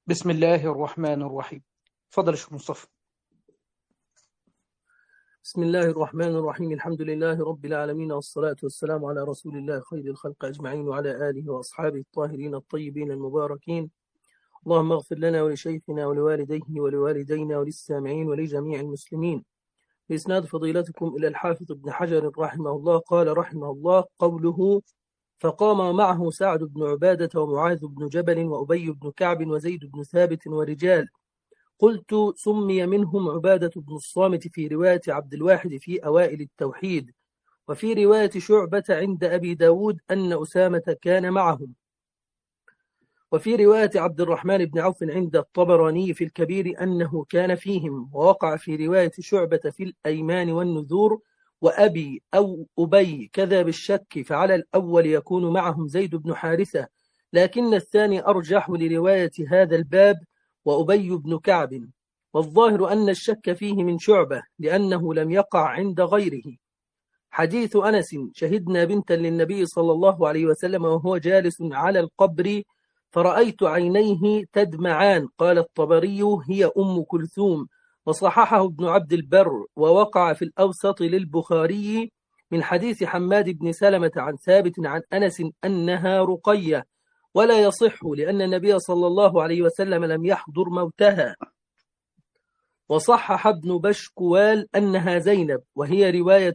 بسم الله الرحمن الرحيم. تفضل يا شيخ مصطفى. بسم الله الرحمن الرحيم. الحمد لله رب العالمين، والصلاة والسلام على رسول الله خير الخلق أجمعين وعلى آله وأصحابه الطاهرين الطيبين المباركين. اللهم اغفر لنا ولشيخنا ولوالديه ولوالدينا وللسامعين ولجميع المسلمين. بإسناد فضيلتكم إلى الحافظ ابن حجر رحمه الله قال رحمه الله قوله: فقام معه سعد بن عبادة ومعاذ بن جبل وأبي بن كعب وزيد بن ثابت ورجال. قلت: سمي منهم عبادة بن الصامت في رواية عبد الواحد في أوائل التوحيد، وفي رواية شعبة عند أبي داود أن أسامة كان معهم، وفي رواية عبد الرحمن بن عوف عند الطبراني في الكبير أنه كان فيهم، ووقع في رواية شعبة في الأيمان والنذور وأبي أو أبي كذا بالشك، فعلى الأول يكون معهم زيد بن حارثة، لكن الثاني أرجح لرواية هذا الباب وأبي بن كعب، والظاهر أن الشك فيه من شعبة لأنه لم يقع عند غيره. حديث أنس: شهدنا بنتا للنبي صلى الله عليه وسلم وهو جالس على القبر فرأيت عينيه تدمعان، قال الطبري: هي أم كلثوم، وصححه ابن عبد البر، ووقع في الأوسط للبخاري من حديث حماد بن سلمة عن ثابت عن أنس أنها رقية، ولا يصح لأن النبي صلى الله عليه وسلم لم يحضر موتها. وصحح ابن بشكوال أنها زينب، وهي رواية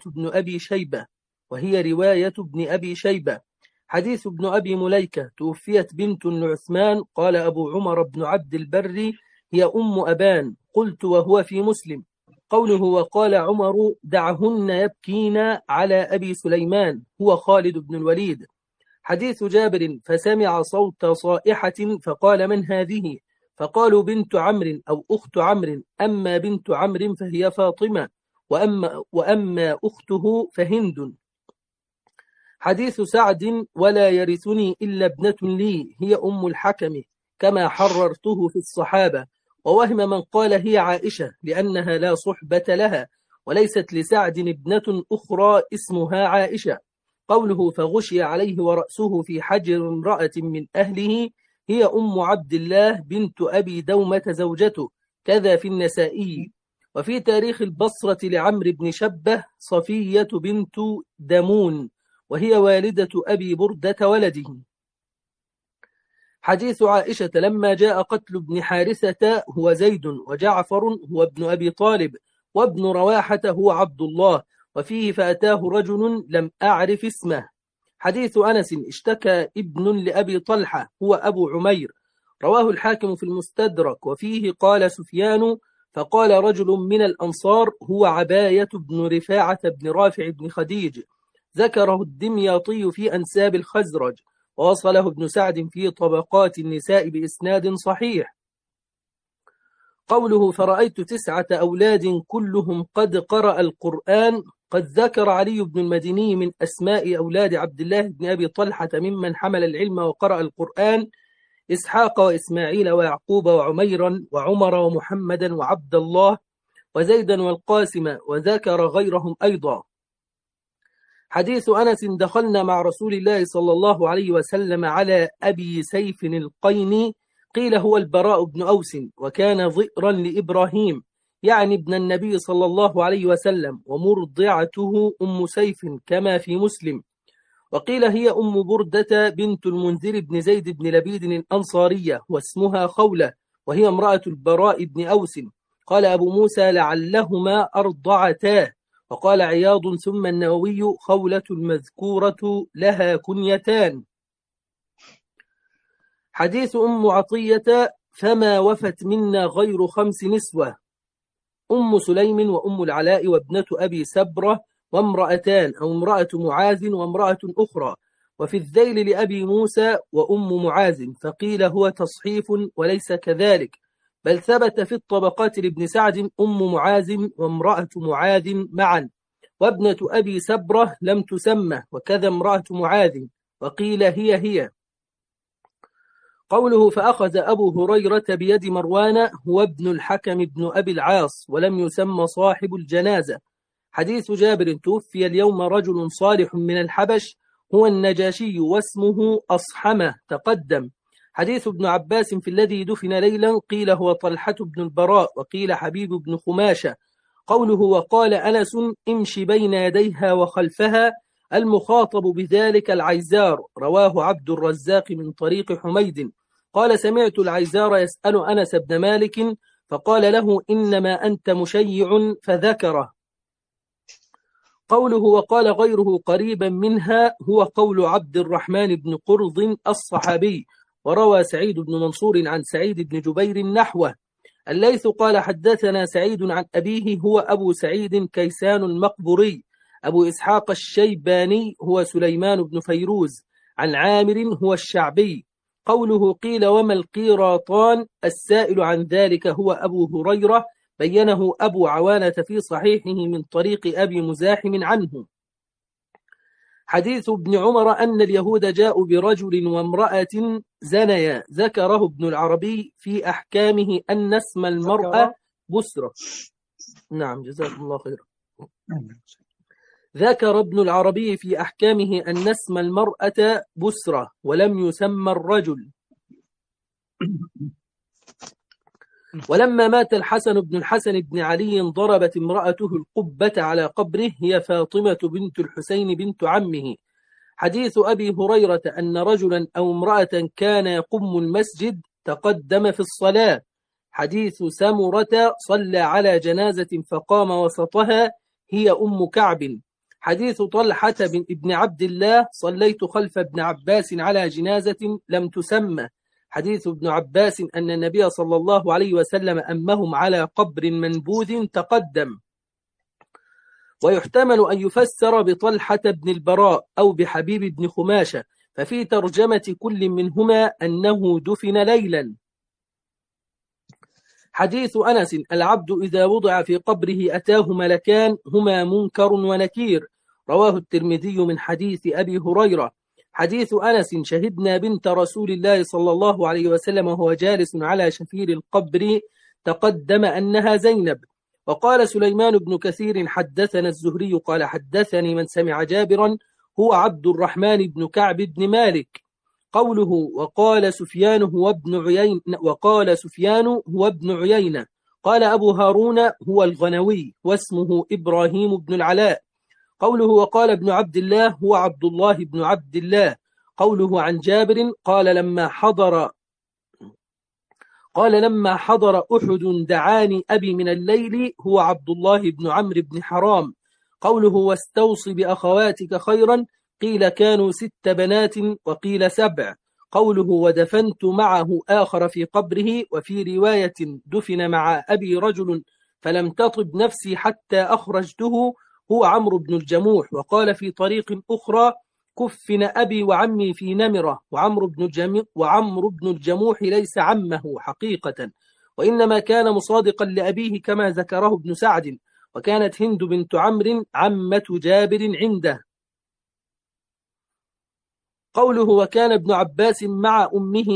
ابن أبي شيبة. حديث ابن أبي مليكة: توفيت بنت لعثمان، قال أبو عمر بن عبد البر: هي أم أبان. قلت: وهو في مسلم. قوله: وقال عمر: دعهن يبكين على أبي سليمان، هو خالد بن الوليد. حديث جابر: فسمع صوت صائحة فقال: من هذه؟ فقالوا: بنت عمرو أو أخت عمرو، أما بنت عمرو فهي فاطمة، وأما أخته فهند. حديث سعد: ولا يرثني إلا ابنة لي، هي أم الحكم، كما حررته في الصحابة. ووهم من قال هي عائشة لأنها لا صحبة لها، وليست لسعد ابنة أخرى اسمها عائشة. قوله: فغشي عليه ورأسه في حجر امرأة من أهله، هي أم عبد الله بنت أبي دومة زوجته، كذا في النسائي. وفي تاريخ البصرة لعمرو بن شبه: صفية بنت دمون، وهي والدة أبي بردة ولده. حديث عائشة: لما جاء قتل ابن حارثة هو زيد، وجعفر هو ابن أبي طالب، وابن رواحة هو عبد الله، وفيه: فأتاه رجل لم أعرف اسمه. حديث أنس: اشتكى ابن لأبي طلحة هو أبو عمير، رواه الحاكم في المستدرك، وفيه قال سفيان: فقال رجل من الأنصار هو عباية بن رفاعة بن رافع بن خديج، ذكره الدمياطي في أنساب الخزرج، ووصله ابن سعد في طبقات النساء بإسناد صحيح. قوله: فرأيت 9 أولاد كلهم قد قرأ القرآن، قد ذكر علي بن المديني من أسماء أولاد عبد الله بن أبي طلحة ممن حمل العلم وقرأ القرآن: إسحاق وإسماعيل ويعقوب وعميرا وعمر ومحمدا وعبد الله وزيدا والقاسم، وذكر غيرهم أيضا. حديث أنس: دخلنا مع رسول الله صلى الله عليه وسلم على أبي سيف القيني، قيل هو البراء بن أوس، وكان ضئرا لإبراهيم، يعني ابن النبي صلى الله عليه وسلم، ومرضعته أم سيف كما في مسلم. وقيل هي أم بردة بنت المنذر بن زيد بن لبيد الأنصارية، واسمها خولة، وهي امرأة البراء بن أوس. قال أبو موسى: لعلهما أرضعتاه. وقال عياض: ثم النووي: خولة المذكورة لها كنيتان. حديث أم عطية: فما وفت منا غير 5 نسوة، أم سليم وأم العلاء وابنة أبي سبرة وامرأتان، أو امرأة معاذ وامرأة أخرى. وفي الذيل لأبي موسى وأم معاذ، فقيل هو تصحيف وليس كذلك، بل ثبت في الطبقات لابن سعد أم معاذ وامرأة معاذ معا، وابنة أبي سبرة لم تسمى، وكذا امرأة معاذ، وقيل هي. قوله: فأخذ أبو هريرة بيد مروان هو ابن الحكم بن أبي العاص، ولم يسمى صاحب الجنازة. حديث جابر: توفي اليوم رجل صالح من الحبش هو النجاشي، واسمه أصحمة، تقدم. حديث ابن عباس في الذي دفن ليلا، قيل هو طلحة بن البراء وقيل حبيب بن خماشة. قوله وقال أنس امش بين يديها وخلفها، المخاطب بذلك العيزار، رواه عبد الرزاق من طريق حميد قال سمعت العيزار يسأل أنس بن مالك فقال له إنما أنت مشيع فذكره. قوله وقال غيره قريبا منها هو قول عبد الرحمن بن قرظ الصحابي، وروى سعيد بن منصور عن سعيد بن جبير نحوه. الليث قال حدثنا سعيد عن أبيه هو أبو سعيد كيسان المقبري. أبو إسحاق الشيباني هو سليمان بن فيروز عن عامر هو الشعبي. قوله قيل وما القيراطان، السائل عن ذلك هو أبو هريرة، بينه أبو عوانة في صحيحه من طريق أبي مزاحم عنه. حديث ابن عمر أن اليهود جاءوا برجل وامرأة زنيا، ذكره ابن العربي في أحكامه أن اسم المرأة بسرة. نعم جزاكم الله خيرا. ذكر ابن العربي في أحكامه أن اسم المرأة بسرة ولم يسمى الرجل. ولما مات الحسن بن الحسن بن علي ضربت امرأته القبة على قبره، هي فاطمة بنت الحسين بنت عمه. حديث أبي هريرة أن رجلا أو امرأة كان يقم المسجد تقدم في الصلاة. حديث سمرة صلى على جنازة فقام وسطها، هي أم كعب. حديث طلحة بن ابن عبد الله صليت خلف ابن عباس على جنازة لم تسمى. حديث ابن عباس أن النبي صلى الله عليه وسلم أمهم على قبر منبوذ تقدم. ويحتمل أن يفسر بطلحة بن البراء أو بحبيب بن خماشة، ففي ترجمة كل منهما أنه دفن ليلا. حديث أنس العبد إذا وضع في قبره أتاه ملكان هما منكر ونكير، رواه الترمذي من حديث أبي هريرة. حديث أنس شهدنا بنت رسول الله صلى الله عليه وسلم وهو جالس على شفير القبر تقدم أنها زينب. وقال سليمان بن كثير حدثنا الزهري قال حدثني من سمع جابرا هو عبد الرحمن بن كعب بن مالك. قوله وقال سفيان هو ابن عيينة قال أبو هارون هو الغنوي واسمه إبراهيم بن العلاء. قوله وقال ابن عبد الله هو عبد الله بن عبد الله. قوله عن جابر قال لما حضر أحد دعاني أبي من الليل هو عبد الله بن عمرو بن حرام. قوله واستوصي بأخواتك خيرا، قيل كانوا 6 بنات وقيل 7. قوله ودفنت معه آخر في قبره، وفي رواية دفن مع أبي رجل فلم تطب نفسي حتى أخرجته هو عمرو بن الجموح. وقال في طريق أخرى كفن أبي وعمي في نمرة، وعمرو بن الجموح ليس عمه حقيقة، وإنما كان مصادقا لأبيه كما ذكره ابن سعد. وكانت هند بنت عمرو عمة جابر عنده. قوله وكان ابن عباس مع أمه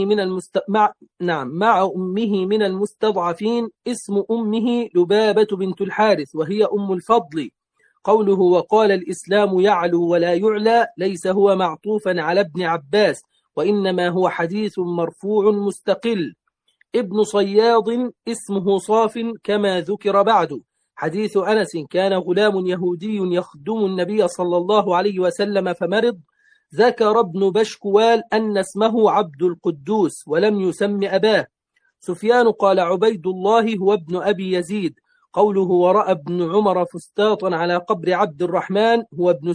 من المستضعفين، اسم أمه لبابة بنت الحارث وهي أم الفضل. قوله وقال الإسلام يعلو ولا يعلى، ليس هو معطوفا على ابن عباس، وإنما هو حديث مرفوع مستقل. ابن صياد اسمه صاف كما ذكر بعد. حديث أنس كان غلام يهودي يخدم النبي صلى الله عليه وسلم فمرض، ذكر ابن بشكوال أن اسمه عبد القدوس ولم يسم أباه. سفيان قال عبيد الله هو ابن أبي يزيد. قوله ورأى ابن عمر فستاطا على قبر عبد الرحمن هو ابن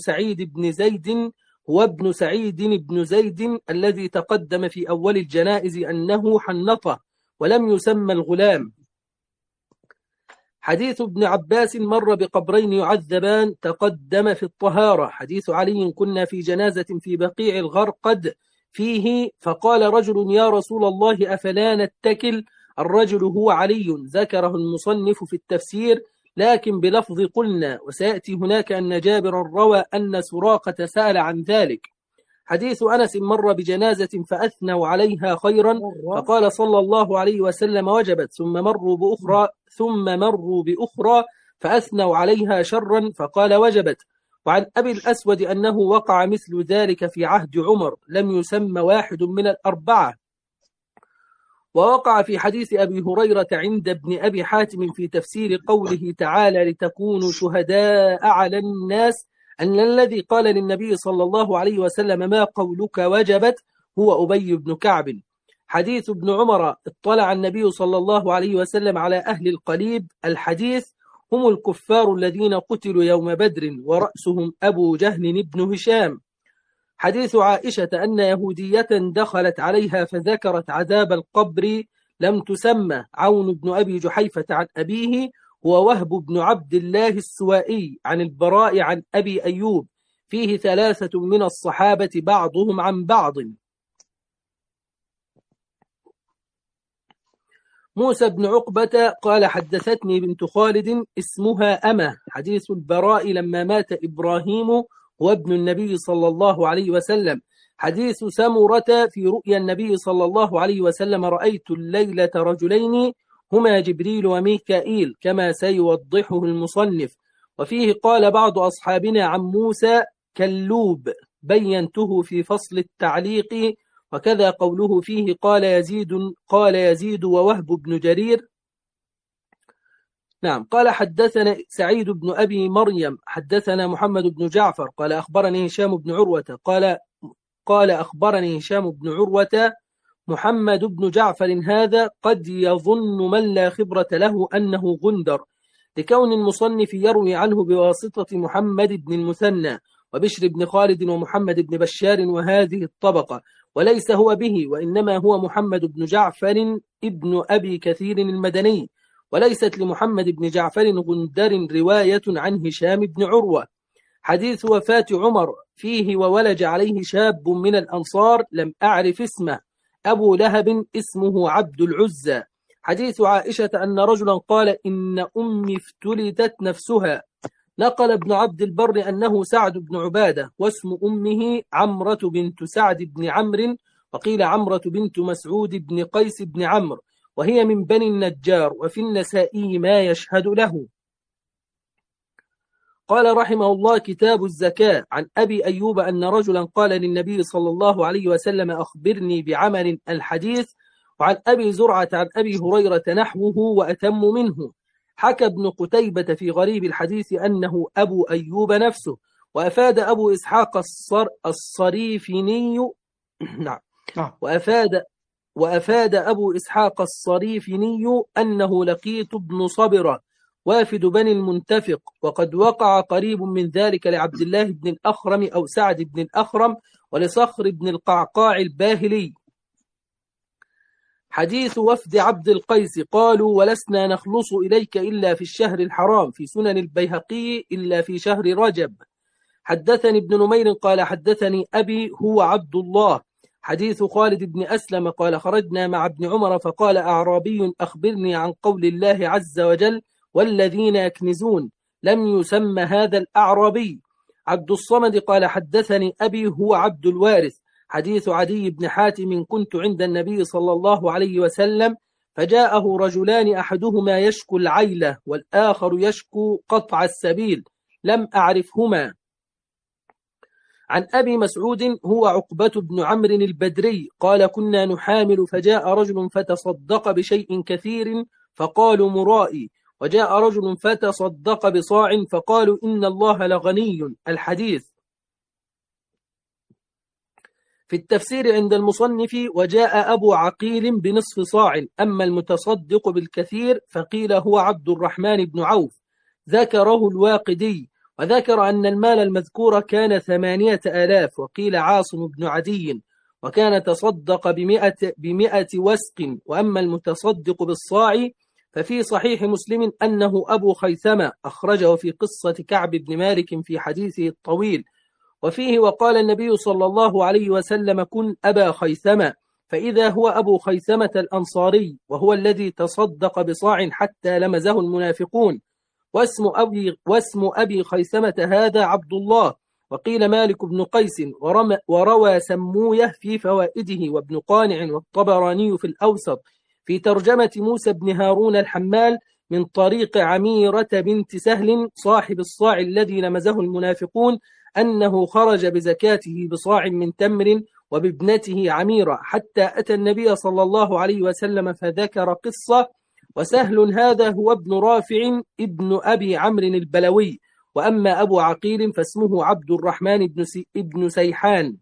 سعيد بن زيد الذي تقدم في أول الجنائز أنه حنطه ولم يسمى الغلام. حديث ابن عباس مر بقبرين يعذبان تقدم في الطهارة. حديث علي كنا في جنازة في بقيع الغرقد فيه فقال رجل يا رسول الله أفلا نتكل، الرجل هو علي، ذكره المصنف في التفسير لكن بلفظ قلنا، وسيأتي هناك أن جابر روى أن سراقة سأل عن ذلك. حديث أنس مر بجنازة فأثنوا عليها خيرا فقال صلى الله عليه وسلم وجبت، ثم مروا بأخرى فأثنوا عليها شرا فقال وجبت. وعن أبي الأسود أنه وقع مثل ذلك في عهد عمر، لم يسمى واحد من الأربعة. ووقع في حديث أبي هريرة عند ابن أبي حاتم في تفسير قوله تعالى لتكونوا شهداء على الناس أن الذي قال للنبي صلى الله عليه وسلم ما قولك وجبت هو أبي بن كعب. حديث ابن عمر اطلع النبي صلى الله عليه وسلم على أهل القليب. الحديث هم الكفار الذين قتلوا يوم بدر ورأسهم أبو جهل بن هشام. حديث عائشة أن يهودية دخلت عليها فذكرت عذاب القبر لم تسمى. عون بن أبي جحيفة عن أبيه هو وهب بن عبد الله السوائي عن البراء عن أبي أيوب. فيه 3 من الصحابة بعضهم عن بعض. موسى بن عقبة قال حدثتني بنت خالد اسمها أمة. حديث البراء لما مات إبراهيم وابن النبي صلى الله عليه وسلم. حديث سمرة في رؤيا النبي صلى الله عليه وسلم رأيت الليلة رجلين هما جبريل وميكائيل كما سيوضحه المصنف. وفيه قال بعض أصحابنا عن موسى كلوب بينته في فصل التعليق. وكذا قوله فيه قال يزيد ووهب بن جرير. نعم. قال حدثنا سعيد بن أبي مريم حدثنا محمد بن جعفر قال أخبرني هشام بن عروة قال أخبرني هشام بن عروة محمد بن جعفر هذا قد يظن من لا خبرة له أنه غندر لكون المصنف يروي عنه بواسطة محمد بن المثنى وبشر بن خالد ومحمد بن بشار وهذه الطبقة، وليس هو به، وإنما هو محمد بن جعفر ابن أبي كثير المدني، وليست لمحمد بن جعفر غندر رواية عن هشام بن عروة. حديث وفاة عمر فيه وولج عليه شاب من الأنصار لم أعرف اسمه أبو لهب اسمه عبد العزى. حديث عائشة أن رجلا قال إن أمي افتلتت نفسها. نقل ابن عبد البر أنه سعد بن عبادة واسم أمه عمرة بنت سعد بن عمرو، وقيل عمرة بنت مسعود بن قيس بن عمرو، وهي من بني النجار، وفي النسائي ما يشهد له. قال رحمه الله كتاب الزكاة. عن أبي أيوب أن رجلا قال للنبي صلى الله عليه وسلم أخبرني بعمل الحديث. وعن أبي زرعة عن أبي هريرة نحوه وأتم منه. حكى ابن قتيبة في غريب الحديث أنه أبو أيوب نفسه. وأفاد أبو إسحاق الصريفيني نعم. وأفاد أبو إسحاق الصريفيني أنه لقيت ابن صبرة وافد بني المنتفق، وقد وقع قريب من ذلك لعبد الله بن الأخرم أو سعد بن الأخرم ولصخر بن القعقاع الباهلي. حديث وفد عبد القيس قالوا ولسنا نخلص إليك إلا في الشهر الحرام، في سنن البيهقي إلا في شهر رجب. حدثني ابن نمير قال حدثني أبي هو عبد الله. حديث خالد بن أسلم قال خرجنا مع ابن عمر فقال أعرابي أخبرني عن قول الله عز وجل والذين يكنزون، لم يسمى هذا الأعرابي. عبد الصمد قال حدثني أبي هو عبد الوارث. حديث عدي بن حاتم كنت عند النبي صلى الله عليه وسلم فجاءه رجلان أحدهما يشكو العيلة والآخر يشكو قطع السبيل لم أعرفهما. عن أبي مسعود هو عقبة بن عمرو البدري قال كنا نحامل فجاء رجل فتصدق بشيء كثير فقالوا مرائي، وجاء رجل فتصدق بصاع فقالوا إن الله لغني. الحديث. في التفسير عند المصنف وجاء أبو عقيل بنصف صاع، أما المتصدق بالكثير فقيل هو عبد الرحمن بن عوف، ذكره الواقدي، وذكر أن المال المذكور كان 8,000، وقيل عاصم بن عدي، وكان تصدق ب100 وسق. وأما المتصدق بالصاع ففي صحيح مسلم أنه أبو خيثمة، أخرجه في قصة كعب بن مالك في حديثه الطويل، وفيه وقال النبي صلى الله عليه وسلم كن أبا خيثمة، فإذا هو أبو خيثمة الأنصاري، وهو الذي تصدق بصاع حتى لمزه المنافقون. واسم أبي خيثمة هذا عبد الله، وقيل مالك بن قيس، وروى سمويه في فوائده وابن قانع والطبراني في الأوسط في ترجمة موسى بن هارون الحمال من طريق عميرة بنت سهل صاحب الصاع الذي لمزه المنافقون أنه خرج بزكاته بصاع من تمر وبابنته عميرة حتى أتى النبي صلى الله عليه وسلم فذكر قصة. وسهل هذا هو ابن رافع ابن أبي عمرو البلوي، وأما أبو عقيل فاسمه عبد الرحمن ابن سيحان.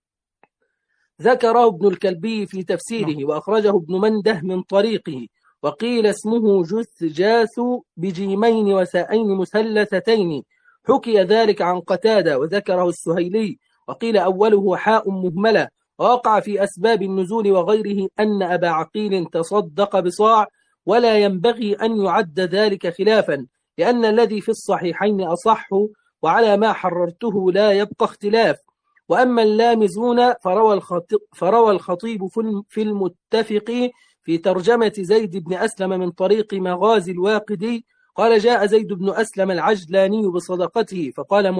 ذكره ابن الكلبي في تفسيره، وأخرجه ابن منده من طريقه. وقيل اسمه جثجاث بجيمين وسائين مثلثتين، حكي ذلك عن قتادة وذكره السهيلي. وقيل أوله حاء مهملة. ووقع في أسباب النزول وغيره أن أبا عقيل تصدق بصاع، ولا ينبغي أن يعد ذلك خلافا، لأن الذي في الصحيحين أصح، وعلى ما حررته لا يبقى اختلاف. وأما اللامزون فروى الخطيب في المتفق في ترجمة زيد بن أسلم من طريق مغازي الواقدي قال: جاء زيد بن أسلم العجلاني بصدقته، فقال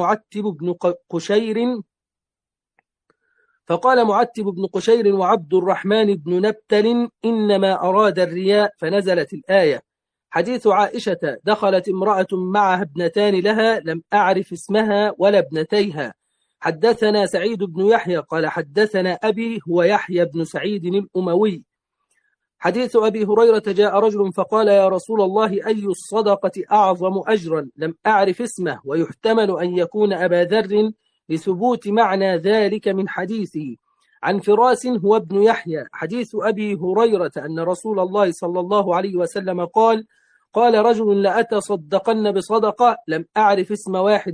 معتب بن قشير وعبد الرحمن بن نبتل إنما أراد الرياء، فنزلت الآية. حديث عائشة: دخلت امرأة معها ابنتان لها لم أعرف اسمها ولا ابنتيها. حدثنا سعيد بن يحيى قال حدثنا أبي هو يحيى بن سعيد الأموي. حديث أبي هريرة: جاء رجل فقال: يا رسول الله، أي الصدقة أعظم أجرا؟ لم أعرف اسمه، ويحتمل أن يكون أبا ذر لثبوت معنى ذلك من حديثه. عن فراس هو ابن يحيى. حديث أبي هريرة أن رسول الله صلى الله عليه وسلم قال رجل: لأتصدقن بصدقة لم أعرف اسم واحد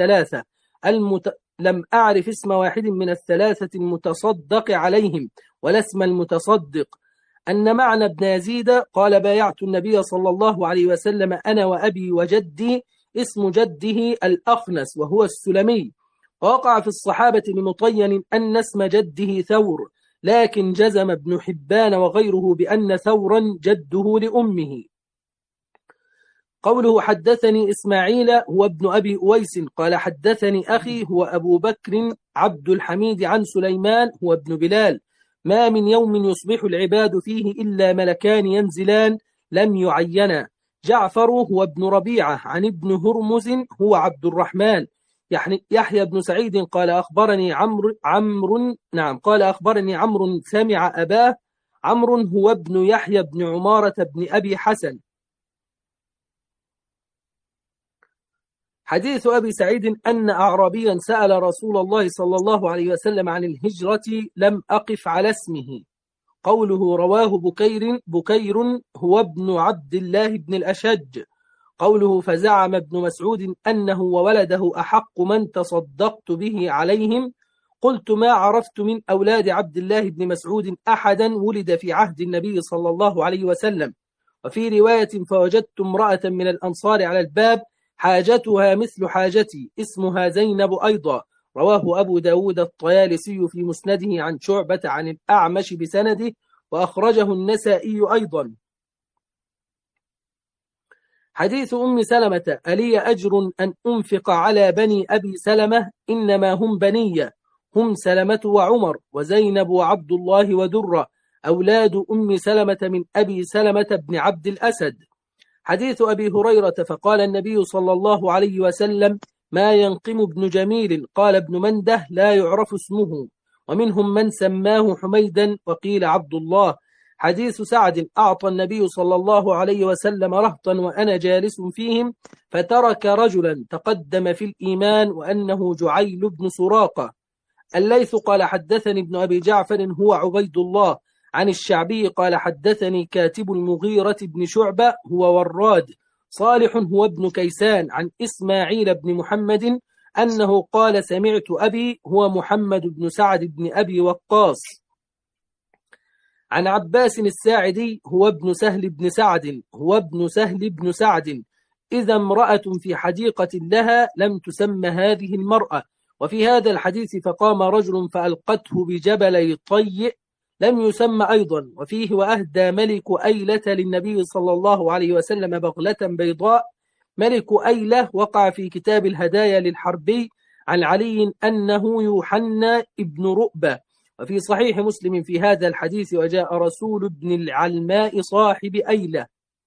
من الثلاثة المتصدق عليهم ولا اسم المتصدق. أن معنى ابن يزيد قال: بايعت النبي صلى الله عليه وسلم أنا وأبي وجدي. اسم جده الأخنس وهو السلمي. ووقع في الصحابة لمطين أن اسم جده ثور، لكن جزم ابن حبان وغيره بأن ثورا جده لأمه. قوله حدثني إسماعيل هو ابن أبي أويس قال حدثني أخي هو أبو بكر عبد الحميد عن سليمان هو ابن بلال: ما من يوم يصبح العباد فيه إلا ملكان ينزلان لم يعينا. جعفر هو ابن ربيعة عن ابن هرمز هو عبد الرحمن. يحيى بن سعيد قال أخبرني عمرو سمع أباه. عمرو هو ابن يحيى بن عمارة بن أبي حسن. حديث أبي سعيد أن أعرابيا سأل رسول الله صلى الله عليه وسلم عن الهجرة لم أقف على اسمه. قوله رواه بكير هو ابن عبد الله بن الأشج. قوله فزعم ابن مسعود أنه وولده أحق من تصدقت به عليهم. قلت: ما عرفت من أولاد عبد الله بن مسعود أحدا ولد في عهد النبي صلى الله عليه وسلم. وفي رواية: فوجدت امرأة من الأنصار على الباب حاجتها مثل حاجتي اسمها زينب أيضا. رواه أبو داود الطيالسي في مسنده عن شعبة عن الأعمش بسنده، وأخرجه النسائي أيضا. حديث أم سلمة: ألي أجر أن أنفق على بني أبي سلمة؟ إنما هم بنية، هم سلمة وعمر وزينب وعبد الله ودرة، أولاد أم سلمة من أبي سلمة بن عبد الأسد. حديث أبي هريرة: فقال النبي صلى الله عليه وسلم: ما ينقم ابن جميل. قال ابن منده: لا يعرف اسمه. ومنهم من سماه حميدا وقيل عبد الله. حديث سعد: أعطى النبي صلى الله عليه وسلم رهطا وأنا جالس فيهم، فترك رجلا تقدم في الإيمان وأنه جعيل بن سراقة. الليث قال حدثني ابن أبي جعفر هو عبيد الله عن الشعبي قال حدثني كاتب المغيرة بن شعبة هو وراد. صالح هو ابن كيسان عن إسماعيل بن محمد أنه قال: سمعت أبي هو محمد بن سعد بن أبي وقاص. عن عباس الساعدي هو ابن سهل بن سعد إذا امرأة في حديقة لها لم تسمى هذه المرأة. وفي هذا الحديث: فقام رجل فألقته بجبل طيء لم يسمى أيضا. وفيه: وأهدى ملك أيلة للنبي صلى الله عليه وسلم بغلة بيضاء. ملك أيلة وقع في كتاب الهدايا للحربي عن علي أنه يوحنا ابن رؤبة. وفي صحيح مسلم في هذا الحديث: وجاء رسول ابن العلماء صاحب أيلة.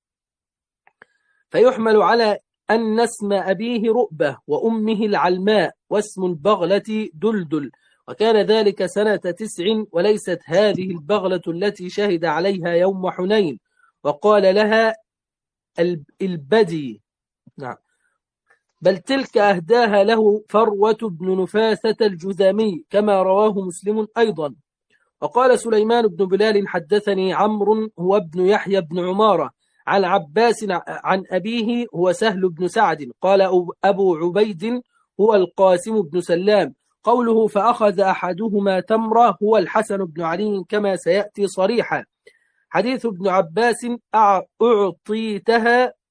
فيحمل على أن اسم أبيه رؤبة وأمه العلماء، واسم البغلة دلدل. وكان ذلك سنة 9 وليست هذه البغلة التي شهد عليها يوم حنين، وقال لها البدي. نعم، بل تلك أهداها له فروة بن نفاسة الجذامي كما رواه مسلم أيضا. وقال سليمان بن بلال حدثني عمرو هو ابن يحيى بن عمارة عن عباس عن أبيه هو سهل بن سعد قال أبو عبيد هو القاسم بن سلام. قوله فأخذ أحدهما تمرة هو الحسن بن علي كما سيأتي صريحا. حديث ابن عباس أعطيتها.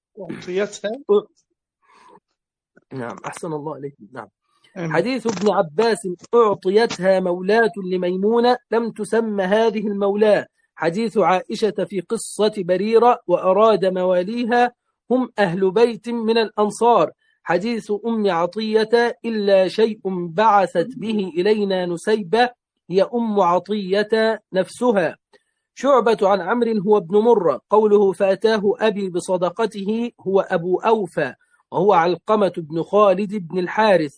نعم، أحسن الله عليك. نعم. حديث ابن عباس أعطيتها مولاة لميمونة لم تسمى هذه المولاة. حديث عائشة في قصة بريرة وأراد مواليها هم أهل بيت من الأنصار. حديث أم عطية إلا شيء بعثت به إلينا نسيبة هي أم عطية نفسها. شعبة عن عمرو هو ابن مرة. قوله فأتاه أبي بصدقته هو أبو أوفى وهو علقمة بن خالد بن الحارث.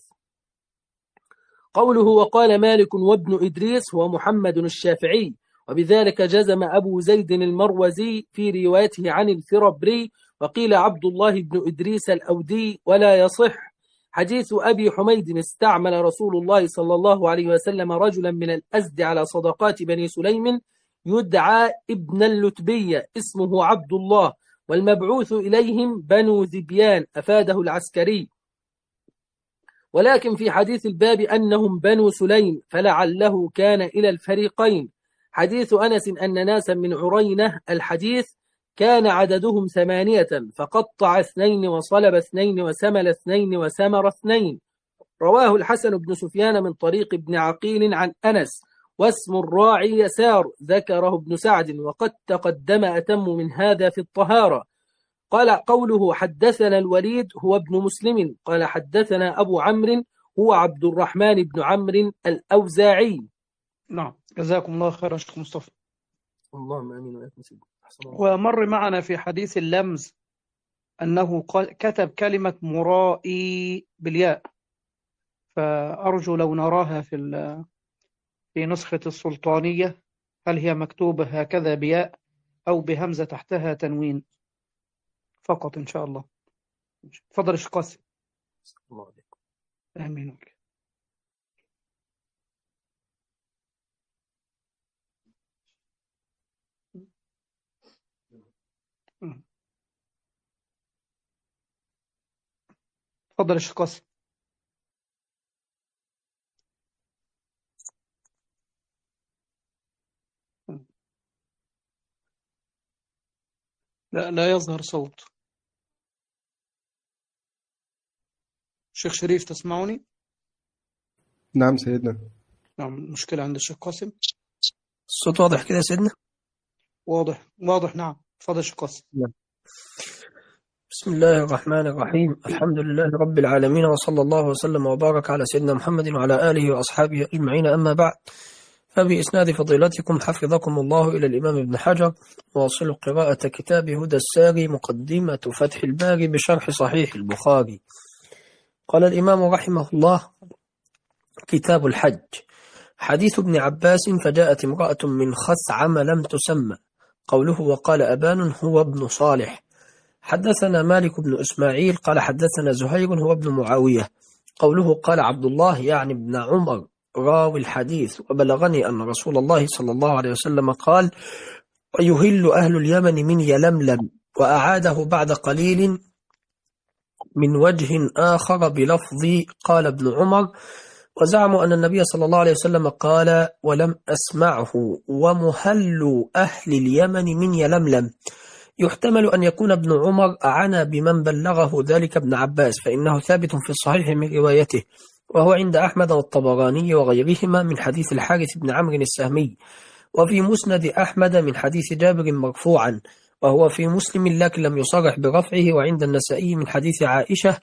قوله وقال مالك وابن إدريس هو محمد الشافعي، وبذلك جزم أبو زيد المروزي في روايته عن الفربري، وقيل عبد الله بن إدريس الأودي ولا يصح. حديث أبي حميد استعمل رسول الله صلى الله عليه وسلم رجلا من الأزد على صدقات بني سليم يدعى ابن اللتبية اسمه عبد الله، والمبعوث إليهم بنو ذبيان أفاده العسكري. ولكن في حديث الباب أنهم بنو سليم فلعله كان إلى الفريقين. حديث أنس أن ناسا من عرينة الحديث كان عددهم 8 فقطع 2 وصلب 2 وسمل 2 وسمر 2. رواه الحسن بن سفيان من طريق ابن عقيل عن أنس واسم الراعي يسار ذكره ابن سعد وقد تقدم أتم من هذا في الطهارة. قال قوله حدثنا الوليد هو ابن مسلم قال حدثنا أبو عمرو هو عبد الرحمن بن عمرو الأوزاعي. نعم، جزاكم الله خيرا شيخ مصطفى. اللهم آمين وإياكم سيدي. ومر معنا في حديث اللمز أنه كتب كلمة مرائي بالياء، فأرجو لو نراها في نسخة السلطانية هل هي مكتوبة هكذا بياء أو بهمزة تحتها تنوين فقط إن شاء الله. تفضل الشيخ قاسم. الله عليكم. آمين. تفضل الشيخ قاسم. لا يظهر صوت. شيخ شريف تسمعني؟ نعم سيدنا. نعم، المشكلة عند الشيخ قاسم. الصوت واضح كده يا سيدنا؟ واضح. نعم، تفضل الشيخ قاسم. بسم الله الرحمن الرحيم. الحمد لله رب العالمين، وصلى الله وسلم وبارك على سيدنا محمد وعلى آله وأصحابه أجمعين. أما بعد، فبإسناد فضيلتكم حفظكم الله إلى الإمام ابن حجر واصل قراءة كتاب هدى الساري مقدمة فتح الباري بشرح صحيح البخاري. قال الإمام رحمه الله: كتاب الحج. حديث ابن عباس فجاءت امرأة من خثعم لم تسمى. قوله وقال أبان هو ابن صالح. حدثنا مالك بن إسماعيل قال حدثنا زهير هو ابن معاوية. قوله قال عبد الله يعني ابن عمر راوي الحديث. وبلغني أن رسول الله صلى الله عليه وسلم قال: ويهل أهل اليمن من يلملم. وأعاده بعد قليل من وجه آخر بلفظ قال ابن عمر. وزعموا أن النبي صلى الله عليه وسلم قال ولم أسمعه ومهل أهل اليمن من يلملم. يحتمل أن يكون ابن عمر أعانى بمن بلغه ذلك ابن عباس، فإنه ثابت في الصحيح من روايته، وهو عند أحمد والطبراني وغيرهما من حديث الحارث بن عمرو السهمي، وفي مسند أحمد من حديث جابر مرفوعا، وهو في مسلم لكن لم يصرح برفعه، وعند النسائي من حديث عائشة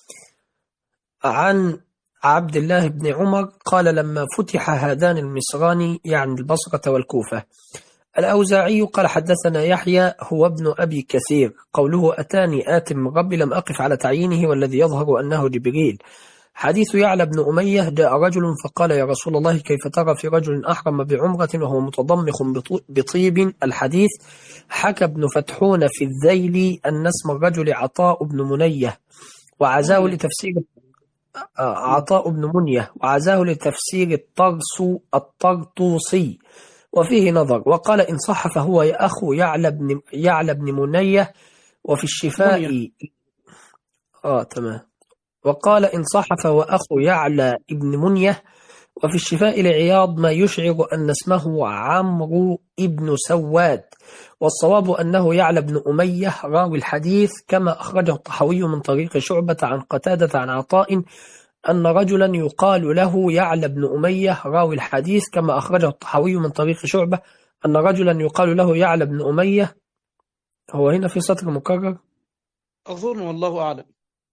عن عبد الله بن عمر قال لما فتح هذان المصران يعني البصرة والكوفة. الأوزاعي قال حدثنا يحيى هو ابن أبي كثير. قوله أتاني آت من ربي لم أقف على تعيينه، والذي يظهر أنه جبريل. حديث يعلى بن أمية: جاء رجل فقال: يا رسول الله، كيف ترى في رجل أحرم بعمرة وهو متضمخ بطيب؟ الحديث. حكى ابن فتحون في الذيل أن اسم الرجل عطاء بن منية، وعزاه لتفسير عطاء بن منية، وعزاه لتفسير الطرطوسي، وفيه نظر. وقال إن صح فهو أخو يعلى بن منية. وفي الشفاء تمام. وقال إن صح فهو أخو يعلى بن منية. وفي الشفاء لعياض ما يشعر أن اسمه عمرو بن سواد، والصواب أنه يعلى بن أمية راوي الحديث، كما أخرجه الطحاوي من طريق شعبة عن قتادة عن عطاء أن رجلا يقال له يعلى بن أمية راوي الحديث، كما أخرجه الطحاوي من طريق شعبة أن رجلا يقال له يعلى بن أمية. هو هنا في سطر مكرر أظن، والله أعلم.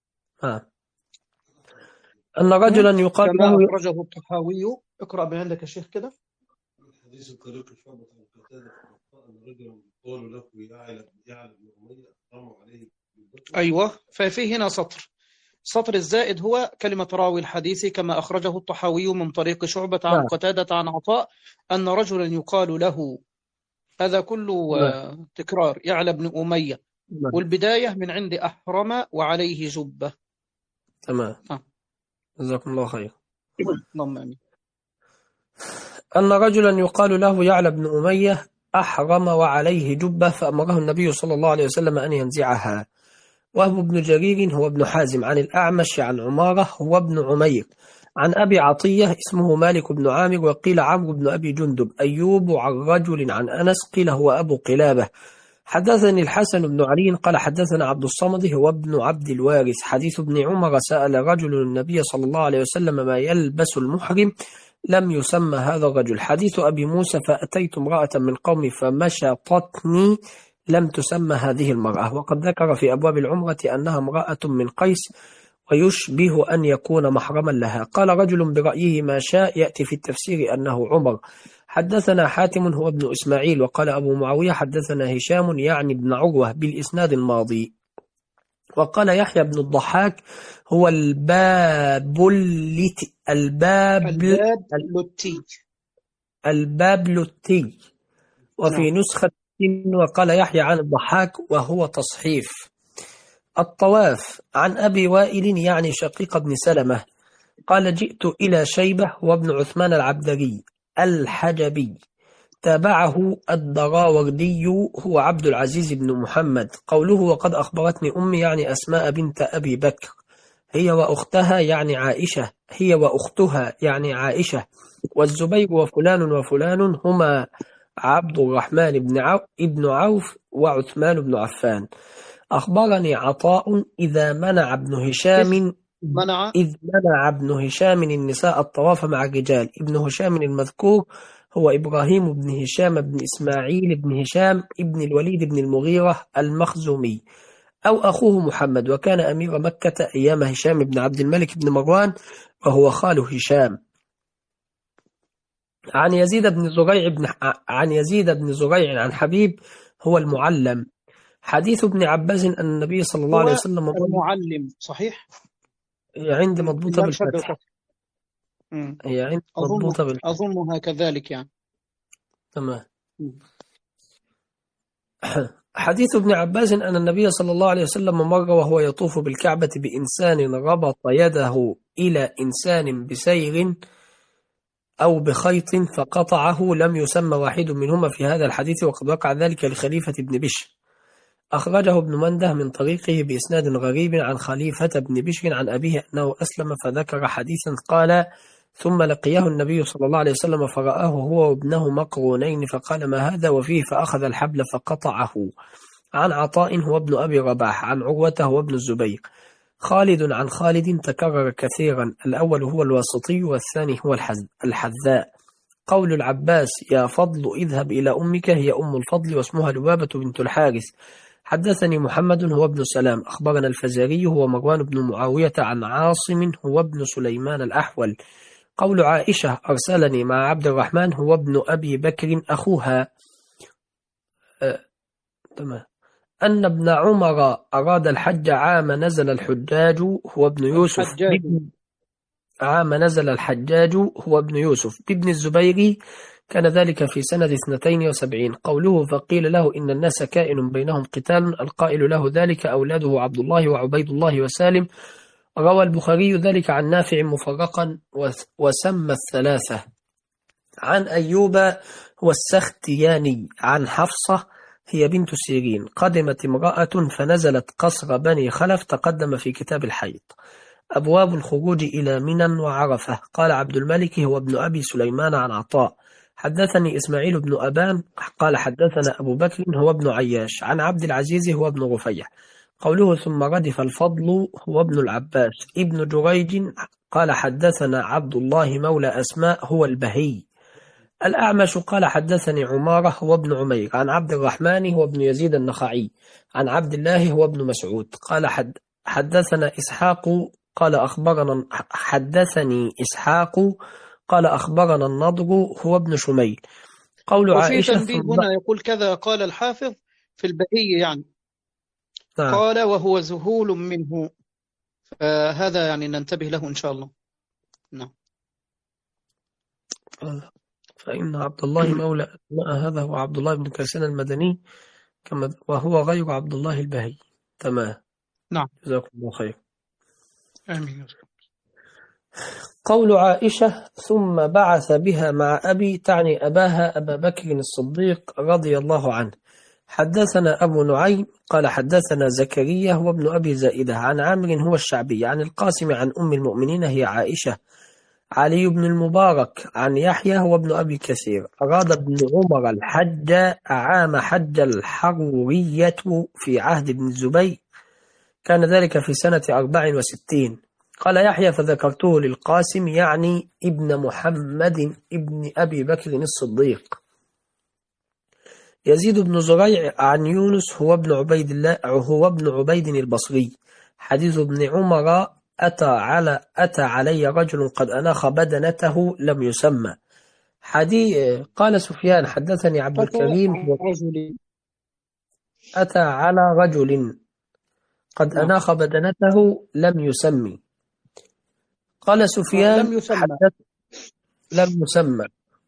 أن رجلا يقال كما له أخرجه الطحاوي. اقرأ من عندك يا شيخ كده. حديث طريق شعبة عن قتادة أن رجلا يقال له يعلى بن أمية أقام عليه. أيوة، ففي هنا سطر الزائد هو كلمة راوي الحديث، كما أخرجه الطحاوي من طريق شعبة عن قتادة عن عطاء أن رجلا يقال له. هذا كله تكرار يعلى بن أمية، والبداية من عند أحرم وعليه جبة. تمام. جزاكم الله خير. اللهم آمين. أن رجلا يقال له يعلى بن أمية أحرم وعليه جبة، فأمره النبي صلى الله عليه وسلم أن ينزعها. وهب بن جرير هو ابن حازم عن الأعمش عن عمارة هو ابن عمير عن أبي عطية اسمه مالك بن عامر، وقيل عمرو بن أبي جندب. أيوب عن رجل عن أنس قيل هو أبو قلابة. حدثني الحسن بن علي قال حدثنا عبد الصمد هو ابن عبد الوارث. حديث ابن عمر: سأل رجل النبي صلى الله عليه وسلم ما يلبس المحرم، لم يسمى هذا الرجل. حديث أبي موسى: فأتيت امرأة من قومي فمشطتني، لم تسمى هذه المرأة. وقد ذكر في أبواب العمرة أنها امرأة من قيس، ويشبه أن يكون محرما لها. قال رجل برأيه ما شاء، يأتي في التفسير أنه عمر. حدثنا حاتم هو ابن إسماعيل. وقال أبو معاوية حدثنا هشام يعني ابن عروة بالإسناد الماضي. وقال يحيى بن الضحاك هو البابلتي. وفي نسخة وقال يحيى عن الضحاك وهو تصحيف. الطواف: عن أبي وائل يعني شقيق بن سلمة قال جئت إلى شيبة وابن عثمان العبدري الحجبي، تابعه الدراوردي هو عبد العزيز بن محمد. قوله وقد أخبرتني أمي يعني أسماء بنت أبي بكر، هي وأختها يعني عائشة، هي وأختها يعني عائشة. والزبير وفلان وفلان هما عبد الرحمن بن عوف وعثمان بن عفان. أخبرني عطاء إذ منع ابن هشام النساء الطواف مع الرجال. ابن هشام المذكور هو إبراهيم بن هشام بن إسماعيل بن هشام ابن الوليد بن المغيرة المخزومي، أو أخوه محمد، وكان أمير مكة أيام هشام بن عبد الملك بن مروان، وهو خال هشام. عن يزيد بن زريع عن حبيب هو المعلم. حديث ابن عباس أن النبي صلى الله عليه وسلم المعلم صحيح؟ عندي مضبوطة بالفتح. هي عندي مضبوطة بالفتح. أظنها كذلك يعني. تمام. حديث ابن عباس أن النبي صلى الله عليه وسلم مر وهو يطوف بالكعبة بإنسان ربط يده إلى إنسان بسير أو بخيط فقطعه، لم يسمى واحد منهما في هذا الحديث، وقد وقع ذلك لخليفة بن بشر. أخرجه ابن منده من طريقه بإسناد غريب عن خليفة بن بشر عن أبيه أنه أسلم، فذكر حديثا قال ثم لقيه النبي صلى الله عليه وسلم فرآه هو وابنه مقرونين فقال ما هذا وفيه، فأخذ الحبل فقطعه. عن عطاء هو ابن أبي رباح عن عروة هو ابن الزبير. خالد عن خالد تكرر كثيرا، الأول هو الواسطي والثاني هو الحذاء. قول العباس يا فضل اذهب إلى أمك، هي أم الفضل واسمها لبابة بنت الحارث. حدثني محمد هو ابن سلام أخبرنا الفزاري هو مروان بن معاوية عن عاصم هو ابن سليمان الأحول. قول عائشة أرسلني مع عبد الرحمن هو ابن أبي بكر أخوها. تمام. أن ابن عمر أراد الحج عام نزل الحجاج هو ابن يوسف عام نزل الحجاج هو ابن يوسف بابن الزبير، كان ذلك في سنة 72. قوله فقيل له إن الناس كائن بينهم قتال، القائل له ذلك أولاده عبد الله وعبيد الله وسالم. روى البخاري ذلك عن نافع مفرقا وسمى الثلاثة. عن أيوب هو السختياني عن حفصة هي بنت سيرين قدمت امرأة فنزلت قصر بني خلف، تقدم في كتاب الحيض. أبواب الخروج إلى منى وعرفة. قال عبد الملك هو ابن أبي سليمان عن عطاء حدثني إسماعيل بن أبان قال حدثنا أبو بكر هو ابن عياش عن عبد العزيز هو ابن رفيع. قوله ثم ردف الفضل هو ابن العباس. ابن جريج قال حدثنا عبد الله مولى أسماء هو البهي. الأعمش قال حدثني عمارة هو ابن عمير عن عبد الرحمن هو ابن يزيد النخعي عن عبد الله هو ابن مسعود. قال حدثنا إسحاق قال حدثني إسحاق قال أخبرنا النضر هو ابن شميل. قول وفي عائشة تنبيه هنا يقول كذا قال الحافظ في البهي يعني نعم. قال وهو ذهول منه، فهذا يعني ننتبه له إن شاء الله. نعم. فإن عبد الله مولى أسماء هذا هو عبد الله بن كيسان المدني وهو غير عبد الله البهي. تمام. نعم. جزاكم الله خير. آمين. قول عائشة ثم بعث بها مع أبي تعني أباها أبا بكر الصديق رضي الله عنه. حدثنا أبو نعيم قال حدثنا زكريا هو ابن أبي زائدة عن عامر هو الشعبي عن القاسم عن أم المؤمنين هي عائشة. علي بن المبارك عن يحيى هو ابن أبي كثير. أراد ابن عمر الحج عام حج الحرورية في عهد ابن الزبير، كان ذلك في سنة 64. قال يحيى فذكرته للقاسم يعني ابن محمد ابن أبي بكر الصديق. يزيد بن زريع عن يونس هو ابن عبيد البصري. حديث ابن عمر أتى علي رجل قد أناخ بدنته لم يسمى. قال سفيان حدثني عبد الكريم أتى على رجل قد أناخ بدنته لم يسمي. قال سفيان لم يسمى.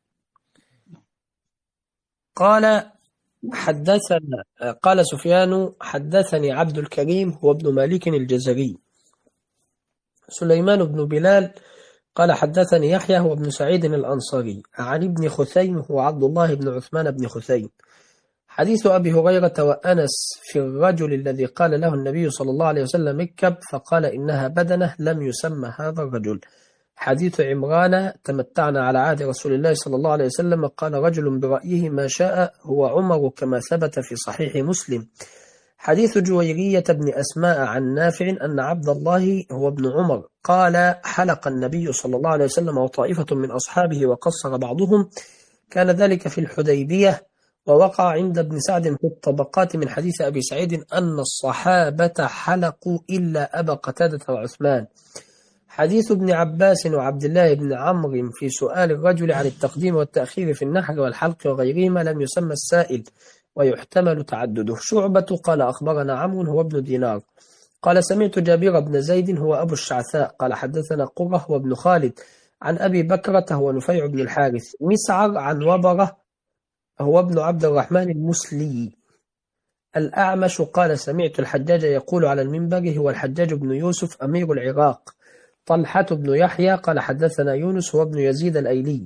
قال سفيان حدثني عبد الكريم هو ابن مالك الجزري. سليمان بن بلال قال حدثني يحيى هو ابن سعيد الأنصاري عن ابن خثيم هو عبد الله بن عثمان بن خثيم. حديث أبي هريرة وأنس في الرجل الذي قال له النبي صلى الله عليه وسلم اكب فقال إنها بدنة لم يسمى هذا الرجل. حديث عمران تمتعنا على عهد رسول الله صلى الله عليه وسلم قال رجل برأيه ما شاء هو عمر كما ثبت في صحيح مسلم. حديث جويرية بن أسماء عن نافع أن عبد الله هو ابن عمر قال حلق النبي صلى الله عليه وسلم وطائفة من أصحابه وقصر بعضهم، كان ذلك في الحديبية. ووقع عند ابن سعد في الطبقات من حديث أبي سعيد أن الصحابة حلقوا إلا أبا قتادة وعثمان. حديث ابن عباس وعبد الله بن عمرو في سؤال الرجل عن التقديم والتأخير في النحر والحلق وغيرهما لم يسمى السائل ويحتمل تعدده. شعبة قال أخبرنا عمرو هو ابن دينار قال سمعت جابر بن زيد هو أبو الشعثاء قال حدثنا قرة هو ابن خالد عن أبي بكرة هو نفيع بن الحارث. مسعر عن وبرة هو ابن عبد الرحمن المسلي. الأعمش قال سمعت الحجاج يقول على المنبر هو الحجاج بن يوسف أمير العراق. طلحة بن يحيى قال حدثنا يونس هو ابن يزيد الأيلي.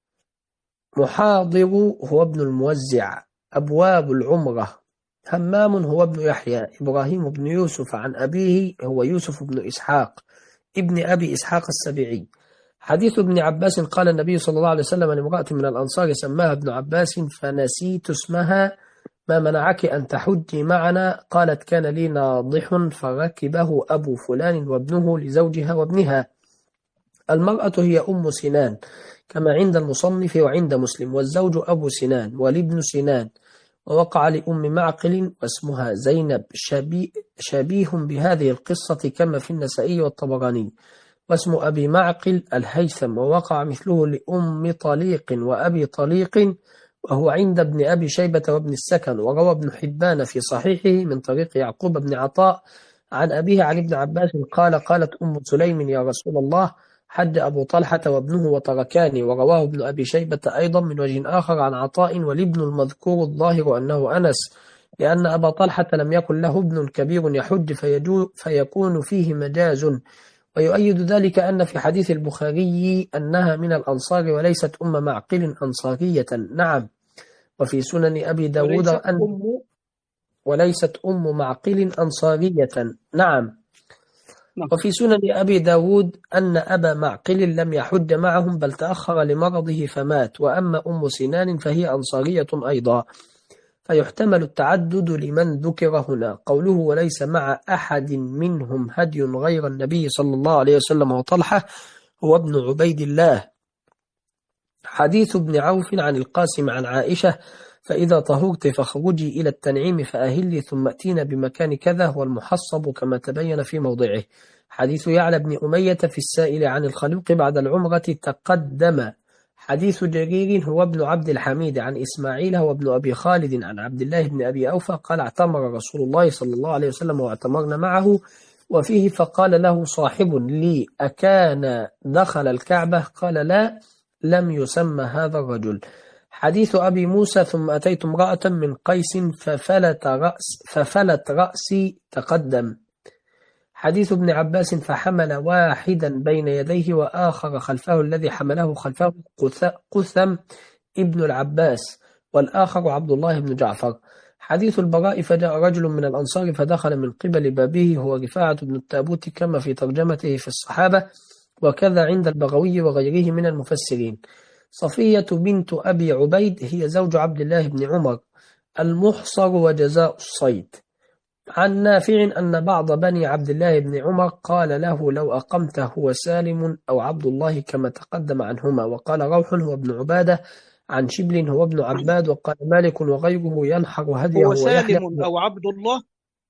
محاضر هو ابن الموزع. أبواب العمرة. همام هو ابن يحيى. إبراهيم بن يوسف عن أبيه هو يوسف بن إسحاق ابن أبي إسحاق السبيعي. حديث ابن عباس قال النبي صلى الله عليه وسلم لامرأة من الأنصار سماها ابن عباس فنسيت اسمها ما منعك أن تحجي معنا؟ قالت كان لي ناضح فركبه أبو فلان وابنه لزوجها وابنها. المرأة هي أم سنان كما عند المصنف وعند مسلم، والزوج أبو سنان والابن سنان. ووقع لأم معقل واسمها زينب شبيه بهذه القصة كما في النسائي والطبراني، واسم أبي معقل الهيثم. ووقع مثله لأم طليق وأبي طليق وهو عند ابن أبي شيبة وابن السكن. وروى ابن حبان في صحيحه من طريق يعقوب بن عطاء عن أبيه عن ابن عباس قال قالت أم سليم يا رسول الله حج أبو طلحة وابنه وتركاني. ورواه ابن أبي شيبة أيضا من وجه آخر عن عطاء، والابن المذكور الظاهر أنه أنس، لأن أبا طلحة لم يكن له ابن كبير يحج فيكون فيه مجاز. ويؤيد ذلك أن في حديث البخاري أنها من الأنصار وليست أم معقل أنصارية. نعم. وفي سنن أبي داود وليست أم معقل أنصارية. نعم. نعم. وفي سنن أبي داود أن أبا معقل لم يحج معهم بل تأخر لمرضه فمات. وأما أم سنان فهي أنصارية أيضا، فيحتمل التعدد لمن ذكر هنا. قوله وليس مع أحد منهم هدي غير النبي صلى الله عليه وسلم وطلحة هو ابن عبيد الله. حديث ابن عوف عن القاسم عن عائشة: فإذا طهرت فاخرجي إلى التنعيم فأهلي ثم أتينا بمكان كذا، والمحصب كما تبين في موضعه. حديث يعلى بن أمية في السائل عن الخلوق بعد العمرة تقدم. حديث جرير هو ابن عبد الحميد عن إسماعيل وابن أبي خالد عن عبد الله بن أبي أوفى قال: اعتمر رسول الله صلى الله عليه وسلم واعتمرنا معه. وفيه: فقال له صاحب لي: أكان دخل الكعبة؟ قال: لا، لم يسمى هذا الرجل. حديث أبي موسى: ثم أتيت امرأة من قيس ففلت رأسي تقدم. حديث ابن عباس: فحمل واحدا بين يديه وآخر خلفه، الذي حمله خلفه قثم ابن العباس، والآخر عبد الله بن جعفر. حديث البراء: فجاء رجل من الأنصار فدخل من قبل بابه، هو رفاعة بن التابوت كما في ترجمته في الصحابة، وكذا عند البغوي وغيره من المفسرين. صفية بنت أبي عبيد هي زوج عبد الله بن عمر. المحصر وجزاء الصيد. عن نافع أن بعض بني عبد الله بن عمر قال له: لو أقمته هو سالم أو عبد الله كما تقدم عنهما. وقال روح هو ابن عبادة، عن شبل هو ابن عباد. وقال مالك وغيره ينحر هديه هو سالم ويحلق. أو عبد الله.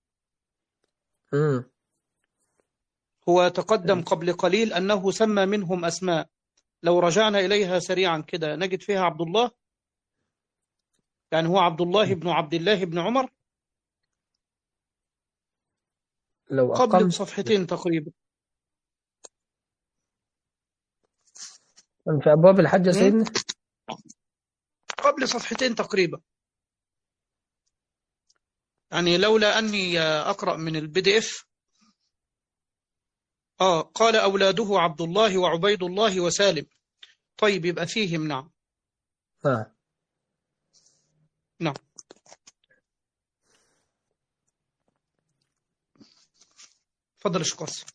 هو تقدم قبل قليل أنه سمى منهم أسماء، لو رجعنا إليها سريعا كده نجد فيها عبد الله، يعني هو عبد الله بن عبد الله بن عمر لو قبل أقمت بصفحتين تقريبا. في أبواب الحج سيدنا، قبل صفحتين تقريبا، يعني لولا أني أقرأ من الPDF. قال أولاده عبد الله وعبيد الله وسالم. طيب يبقى فيهم. نعم. نعم. فضل الشكرس.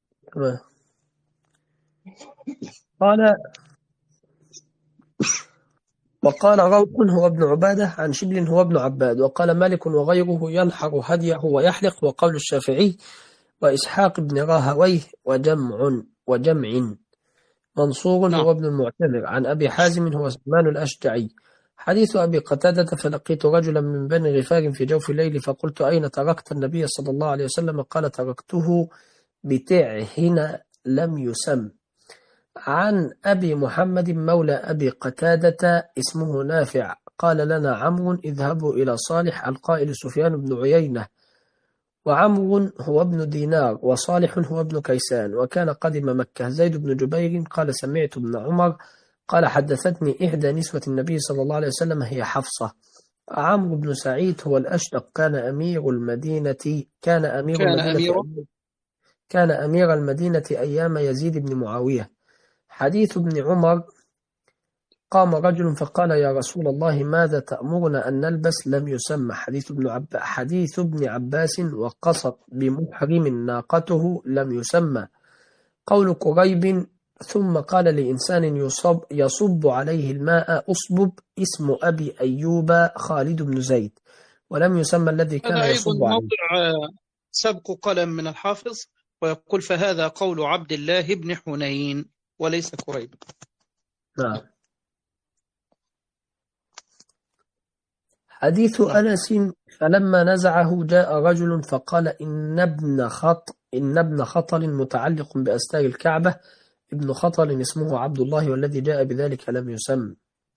وقال روح هو ابن عبادة، عن شبل هو ابن عباد. وقال مالك وغيره ينحر هديه ويحلق. وقول الشافعي وإسحاق بن راهويه وجمع. منصور هو ابن المعتمر. عن أبي حازم هو سلمان الأشجعي. حديث أبي قتادة: فلقيت رجلا من بني غفار في جوف الليل فقلت: أين تركت النبي صلى الله عليه وسلم؟ قال: تركته بتعهن لم يسم. عن أبي محمد مولى أبي قتادة اسمه نافع قال: لنا عمرو اذهبوا إلى صالح القائل سفيان بن عيينة. وعمرو هو ابن دينار، وصالح هو ابن كيسان. وكان قدم مكة. زيد بن جبير قال: سمعت ابن عمر قال: حدثتني إحدى نسوة النبي صلى الله عليه وسلم هي حفصة. عمرو بن سعيد هو الأشدق، كان أمير المدينة أيام يزيد بن معاوية. حديث ابن عمر: قام رجل فقال: يا رسول الله ماذا تأمرنا أن نلبس؟ لم يسمى. حديث ابن عباس: وقصت بمحرم ناقته لم يسمى. قول قريب: ثم قال لإنسان يصب عليه الماء أصبب، اسم أبي أيوب خالد بن زيد، ولم يسمى الذي كان يصب عليه. موضع سبق قلم من الحافظ، ويقول: فهذا قول عبد الله بن حنين وليس قريب. نعم. حديث أنس: فلما نزعه جاء رجل فقال: إن ابن خطل متعلق بأستار الكعبة. ابن خطل اسمه عبد الله، والذي جاء بذلك لم يسم.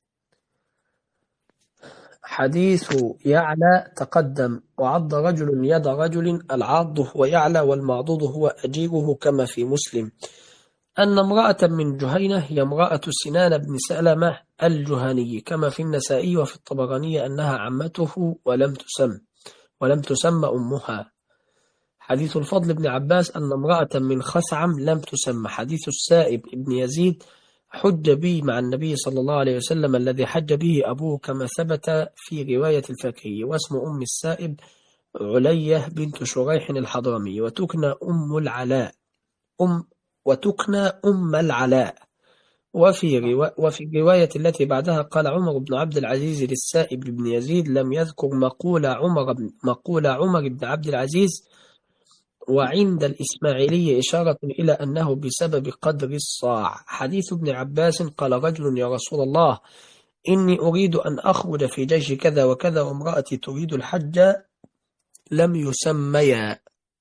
حديث يعلى تقدم. وعض رجل يد رجل. العاض هو يعلى، والمعضوض هو أجيره كما في مسلم. أن امرأة من جهينة هي امرأة سنان بن سلمة الجهني، كما في النسائي وفي الطبراني أنها عمته ولم تسمى أمها. حديث الفضل بن عباس أن امرأة من خثعم لم تسمى. حديث السائب بن يزيد حج به مع النبي صلى الله عليه وسلم الذي حج به أبوه، كما ثبت في رواية الفاكهي. واسم أم السائب علية بنت شريح الحضرمي، وتكنى أم العلاء. وفي الرواية التي بعدها قال عمر بن عبد العزيز للسائب بن يزيد: لم يذكر مقول عمر بن عبد العزيز. وعند الإسماعيلي إشارة إلى أنه بسبب قدر الصاع. حديث ابن عباس: قال رجل: يا رسول الله، إني أريد أن أخرج في جيش كذا وكذا وامرأتي تريد الحج، لم يسميا.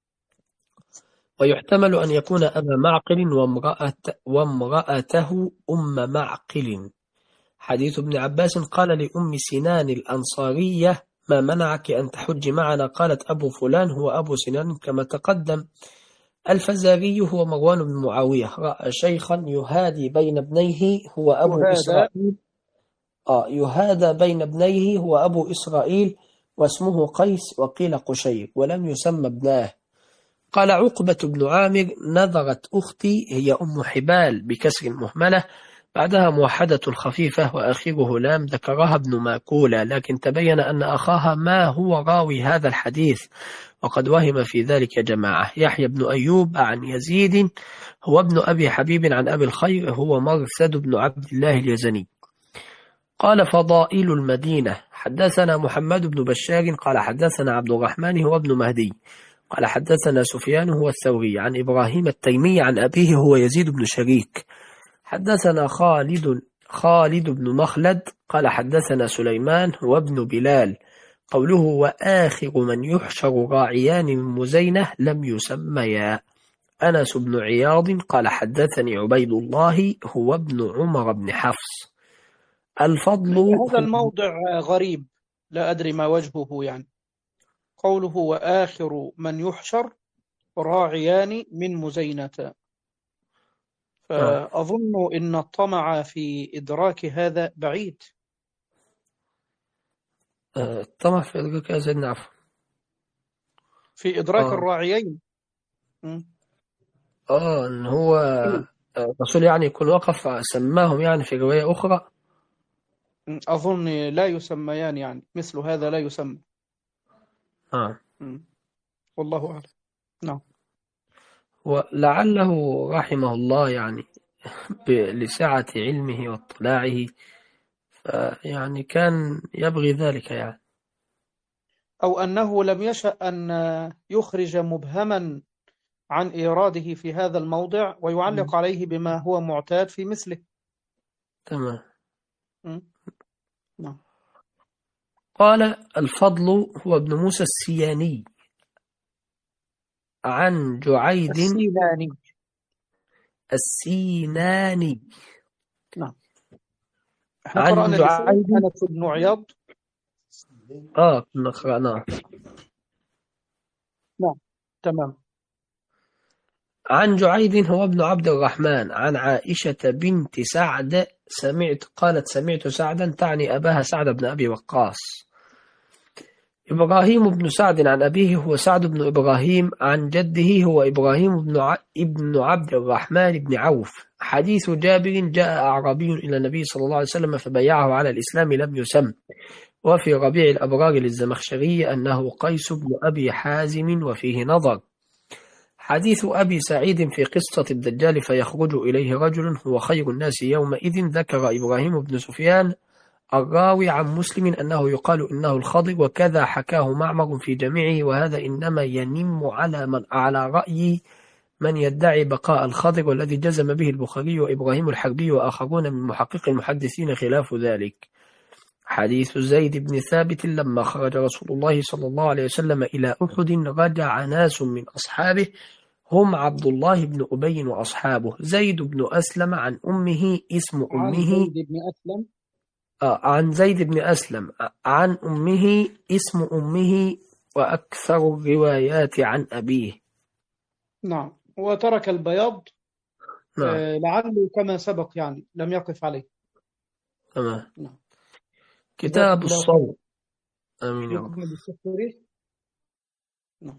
ويحتمل أن يكون أبا معقل وامرأته أم معقل. حديث ابن عباس: قال لأم سنان الأنصارية: ما منعك أن تحج معنا؟ قالت: أبو فلان هو أبو سنان كما تقدم. الفزاري هو مروان بن معاوية رأى شيخا يهادي بين ابنيه هو أبو إسرائيل يهادى بين ابنيه هو أبو إسرائيل واسمه قيس، وقيل قشير، ولم يسمى ابناه. قال عقبة بن عامر: نذرت أختي، هي أم حبال بكسر المهملة بعدها موحدة خفيفة وآخره لام، ذكرها ابن ماكولة، لكن تبين أن أخاها ما هو راوي هذا الحديث، وقد وهم في ذلك جماعة. يحيى بن أيوب عن يزيد هو ابن أبي حبيب عن أبي الخير هو مرثد بن عبد الله اليزني. قال فضائل المدينة: حدثنا محمد بن بشار قال حدثنا عبد الرحمن هو ابن مهدي قال حدثنا سفيان هو الثوري عن إبراهيم التيمي عن أبيه هو يزيد بن شريك. حدثنا خالد بن مخلد قال حدثنا سليمان هو ابن بلال. قوله وآخر من يحشر راعيان من مزينة لم يسميا. أنس بن عياض قال حدثني عبيد الله هو ابن عمر بن حفص. الفضل هذا الموضع غريب، لا أدري ما وجهه يعني. قوله وآخر من يحشر راعيان من مزينة، فأظن إن الطمع في إدراك هذا بعيد. الطمع في إدراك هذا نعم، في إدراك الراعيين. إن هو الرسول يعني يكون وقف سماهم يعني في رواية أخرى. أظن لا يسميان يعني، مثل هذا لا يسمى. والله أعلم. نعم. ولعله رحمه الله يعني لسعة علمه واطلاعه يعني كان يبغي ذلك يعني، أو أنه لم يشأ أن يخرج مبهما عن إيراده في هذا الموضع ويعلق عليه بما هو معتاد في مثله. تمام. نعم. قال الفضل هو ابن موسى السياني عن جعيد السيناني. نعم. عن جعيد أنس بن عياض. كنا قرأناه. نعم تمام. عن جعيد هو ابن عبد الرحمن عن عائشة بنت سعد قالت سمعت سعدا، تعني أباها سعد بن أبي وقاص. إبراهيم بن سعد عن أبيه هو سعد بن إبراهيم عن جده هو إبراهيم ابن عبد الرحمن بن عوف. حديث جابر جاء أعرابي إلى النبي صلى الله عليه وسلم فبايعه على الإسلام لم يسم. وفي ربيع الأبرار للزمخشري أنه قيس بن أبي حازم وفيه نظر. حديث أبي سعيد في قصة الدجال فيخرج إليه رجل هو خير الناس يومئذ، ذكر إبراهيم بن سفيان الراوي عن مسلم أنه يقال إنه الخضر، وكذا حكاه معمر في جميعه، وهذا إنما ينم على رأي من يدعي بقاء الخضر، والذي جزم به البخاري وإبراهيم الحربي وآخرون من محقق المحدثين خلاف ذلك. حديث زيد بن ثابت لما خرج رسول الله صلى الله عليه وسلم إلى أحد رجع ناس من أصحابه هم عبد الله بن أبي وأصحابه. زيد بن أسلم عن أمه اسم أمه عن زيد بن أسلم عن أمه اسم أمه، وأكثر الروايات عن أبيه. نعم. وترك البياض نعم لعله كما سبق يعني لم يقف عليه. تمام. نعم. كتاب جزاكم الله الصوم. آمين يا رب. يكمل السفري. نعم.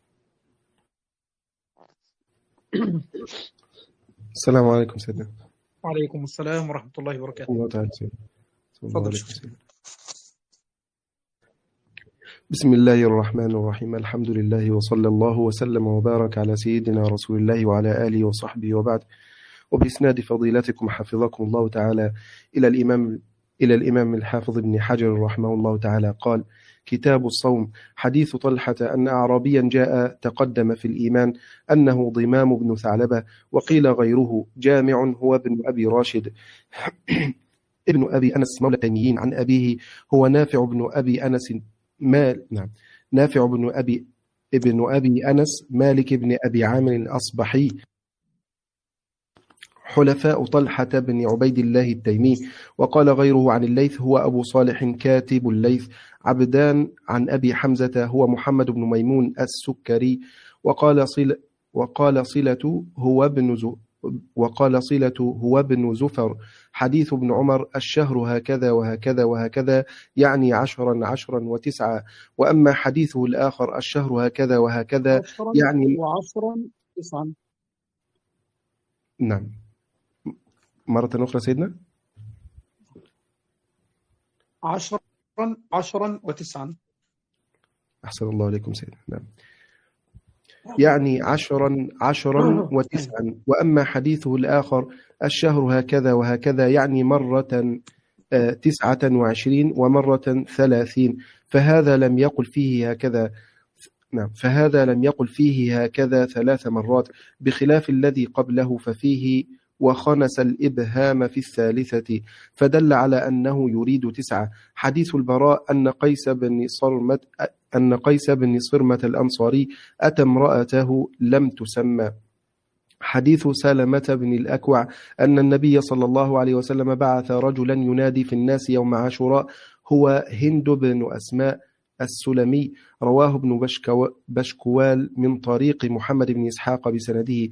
السلام عليكم سيدنا. وعليكم السلام ورحمة الله وبركاته. الله تعالى سيدنا. صلى الله تفضل عليه شيخ. وسلم. بسم الله الرحمن الرحيم. الحمد لله وصلى الله وسلم وبارك على سيدنا رسول الله وعلى آله وصحبه وبعد. وبإسناد فضيلتكم حفظكم الله تعالى إلى الإمام الحافظ ابن حجر رحمه الله تعالى قال: كتاب الصوم. حديث طلحة أن أعرابيا جاء تقدم في الإيمان أنه ضمام بن ثعلبة، وقيل غيره جامع هو ابن أبي راشد ابن أبي أنس مولى التيميين، عن أبيه هو نافع بن أبي أنس نافع ابن أبي أنس مالك بن أبي عامر الأصبحي، حلفاء طلحة بن عبيد الله التيمي. وقال غيره عن الليث هو أبو صالح كاتب الليث. عبدان عن أبي حمزة هو محمد بن ميمون السكري. وقال صلة هو ابن زفر. حديث ابن عمر: الشهر هكذا وهكذا وهكذا، يعني 10 و9. وأما حديثه الآخر: الشهر هكذا وهكذا، 10 يعني و10 9. نعم. مرة أخرى سيدنا. 10 و9. أحسن الله عليكم سيدنا. نعم. يعني 10 و9. وأما حديثه الآخر: الشهر هكذا وهكذا، يعني مرة 29 ومرة 30. فهذا لم يقل فيه هكذا. نعم. فهذا لم يقل فيه هكذا 3 مرات، بخلاف الذي قبله ففيه وخنس الإبهام في الثالثة، فدل على أنه يريد 9. حديث البراء أن قيس بن صرمة الأنصاري أتى امرأته لم تسمى. حديث سلمة بن الأكوع أن النبي صلى الله عليه وسلم بعث رجلا ينادي في الناس يوم عاشوراء، هو هند بن أسماء السلمي. رواه ابن بشكوال من طريق محمد بن إسحاق بسنده.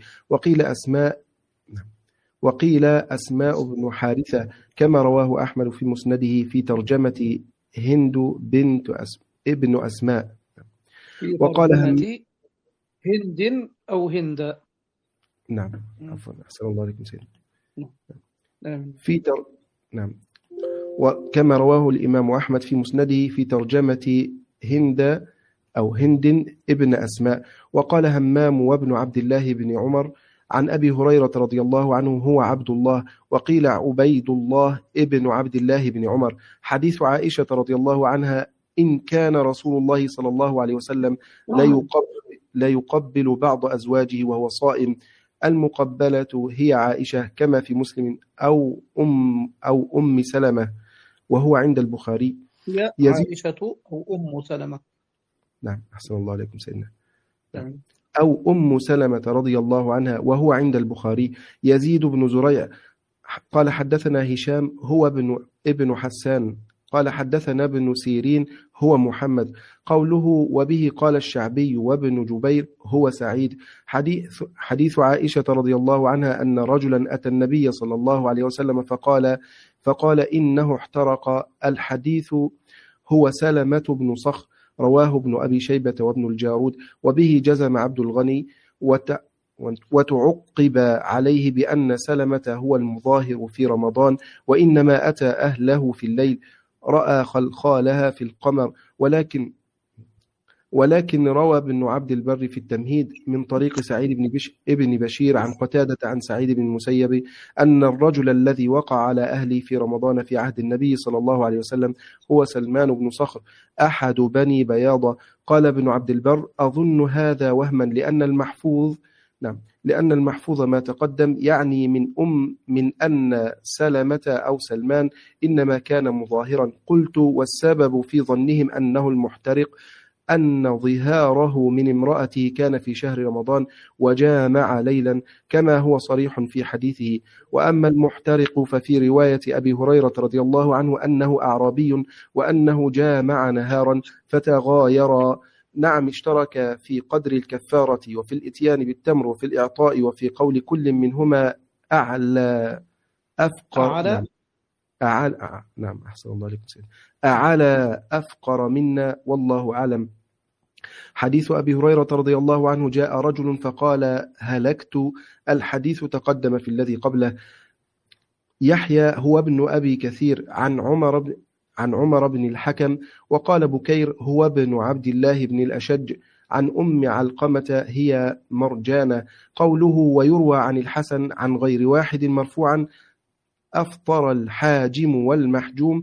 وقيل أسماء بن حارثة، كما رواه أحمد في مسنده في ترجمة هند بنت ابن أسماء. وقال هند أو هند. نعم. عفوا. أحسن الله عليكم سيدنا. نعم. نعم. وكما رواه الإمام أحمد في مسنده في ترجمة هند أو هند ابن أسماء. وقال همام وابن عبد الله بن عمر عن أبي هريرة رضي الله عنه هو عبد الله، وقيل عبيد الله ابن عبد الله بن عمر. حديث عائشة رضي الله عنها: إن كان رسول الله صلى الله عليه وسلم لا يقبل بعض أزواجه وهو صائم. المقبلة هي عائشة، كما في مسلم، أو أم سلمة، وهو عند البخاري. عائشة أو أم سلمة. نعم. أحسن الله عليكم سيدنا. نعم. أو أم سلمة رضي الله عنها، وهو عند البخاري. يزيد بن زريع قال حدثنا هشام هو ابن حسان قال حدثنا ابن سيرين هو محمد. قوله وبه قال الشعبي وابن جبير هو سعيد. حديث عائشة رضي الله عنها أن رجلا أتى النبي صلى الله عليه وسلم فقال إنه احترق. الحديث هو سلمة بن صخر، رواه ابن أبي شيبة وابن الجارود. وبه جزم عبد الغني، وتعقب عليه بأن سلمة هو المظاهر في رمضان، وإنما أتى أهله في الليل، رأى خلخالها في القمر. ولكن روى ابن عبد البر في التمهيد من طريق سعيد بن بشير عن قتادة عن سعيد بن المسيب أن الرجل الذي وقع على أهله في رمضان في عهد النبي صلى الله عليه وسلم هو سلمان بن صخر أحد بني بياضة. قال ابن عبد البر: أظن هذا وهما، لأن المحفوظ ما تقدم، يعني من أن سلمة أو سلمان إنما كان مظاهرا. قلت: والسبب في ظنهم أنه المحترق أن ظهاره من امرأته كان في شهر رمضان وجامع ليلا، كما هو صريح في حديثه. وأما المحترق ففي رواية أبي هريرة رضي الله عنه أنه أعرابي وأنه جامع نهارا فتغايرا. نعم، اشترك في قدر الكفارة وفي الإتيان بالتمر وفي الإعطاء وفي قول كل منهما أعلى أفقر أعلى نعم أعلى نعم أحسن الله عليكم سيدنا أعلى أفقر منا والله أعلم. حديث أبي هريرة رضي الله عنه جاء رجل فقال هلكت. الحديث تقدم في الذي قبله. يحيى هو ابن أبي كثير عن عمر بن الحكم، وقال بكير هو ابن عبد الله بن الأشج عن أم علقمة هي مرجانة. قوله ويروى عن الحسن عن غير واحد مرفوعا أفطر الحاجم والمحجوم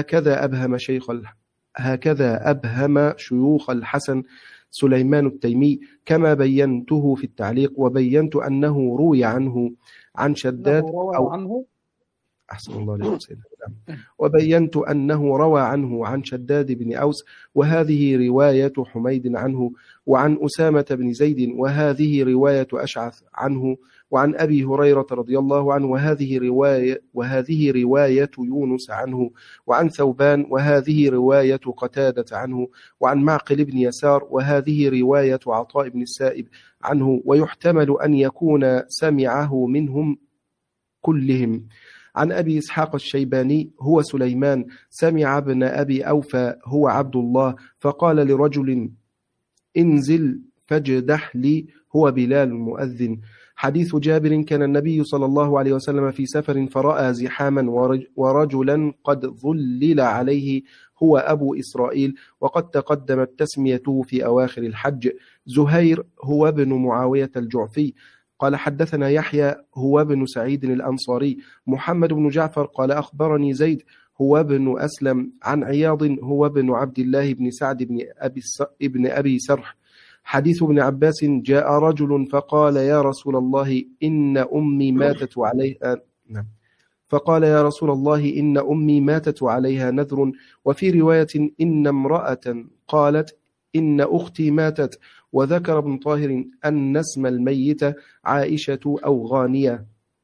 هكذا أبهم شيوخ الحسن سليمان التيمي كما بينته في التعليق، وبينت أنه روي عنه عن شداد أو عنه أحسن الله عليكم سيدنا. وبينت أنه روى عنه عن شداد بن أوس، وهذه رواية حميد عنه، وعن أسامة بن زيد، وهذه رواية أشعث عنه، وعن أبي هريرة رضي الله عنه، وهذه رواية يونس عنه، وعن ثوبان، وهذه رواية قتادة عنه، وعن معقل بن يسار، وهذه رواية عطاء بن السائب عنه، ويحتمل أن يكون سمعه منهم كلهم. عن أبي إسحاق الشيباني هو سليمان سمع ابن أبي أوفى هو عبد الله فقال لرجل انزل فاجدح لي هو بلال المؤذن. حديث جابر كان النبي صلى الله عليه وسلم في سفر فرأى زحاما ورجلا قد ظلل عليه هو أبو إسرائيل، وقد تقدمت تسميته في أواخر الحج. زهير هو ابن معاوية الجعفي قال حدثنا يحيى هو ابن سعيد الأنصاري. محمد بن جعفر قال أخبرني زيد هو ابن أسلم عن عياض هو ابن عبد الله بن سعد بن أبي سرح. حديث ابن عباس جاء رجل فقال يا رسول الله إن أمي ماتت عليها فقال يا رسول الله إن أمي ماتت عليها نذر، وفي رواية إن امرأة قالت إن أختي ماتت، وذكر ابن طاهر أن اسم الميت عائشة أو غانية.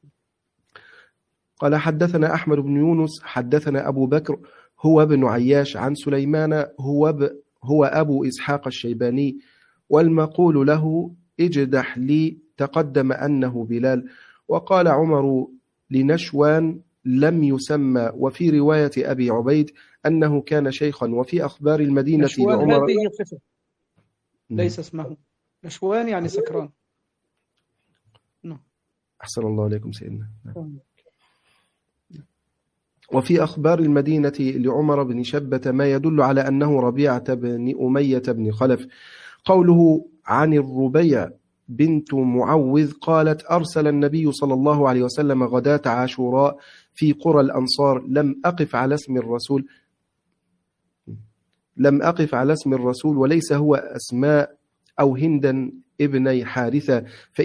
قال حدثنا أحمد بن يونس حدثنا أبو بكر هو ابن عياش عن سليمان هو أبو إسحاق الشيباني، والمقول له اجدح لي تقدم أنه بلال. وقال عمر لنشوان لم يسمى، وفي رواية أبي عبيد أنه كان شيخا، وفي أخبار المدينة لعمر هذه صفة ليس اسمه نشوان يعني سكران. أحسن الله عليكم سيدنا. وفي أخبار المدينة لعمر بن شبة ما يدل على أنه ربيعة بن أمية بن خلف. قوله عن الربيع بنت معوذ قالت أرسل النبي صلى الله عليه وسلم غداة عاشوراء في قرى الأنصار لم أقف على اسم الرسول وليس هو أسماء أو هندا ابني حارثة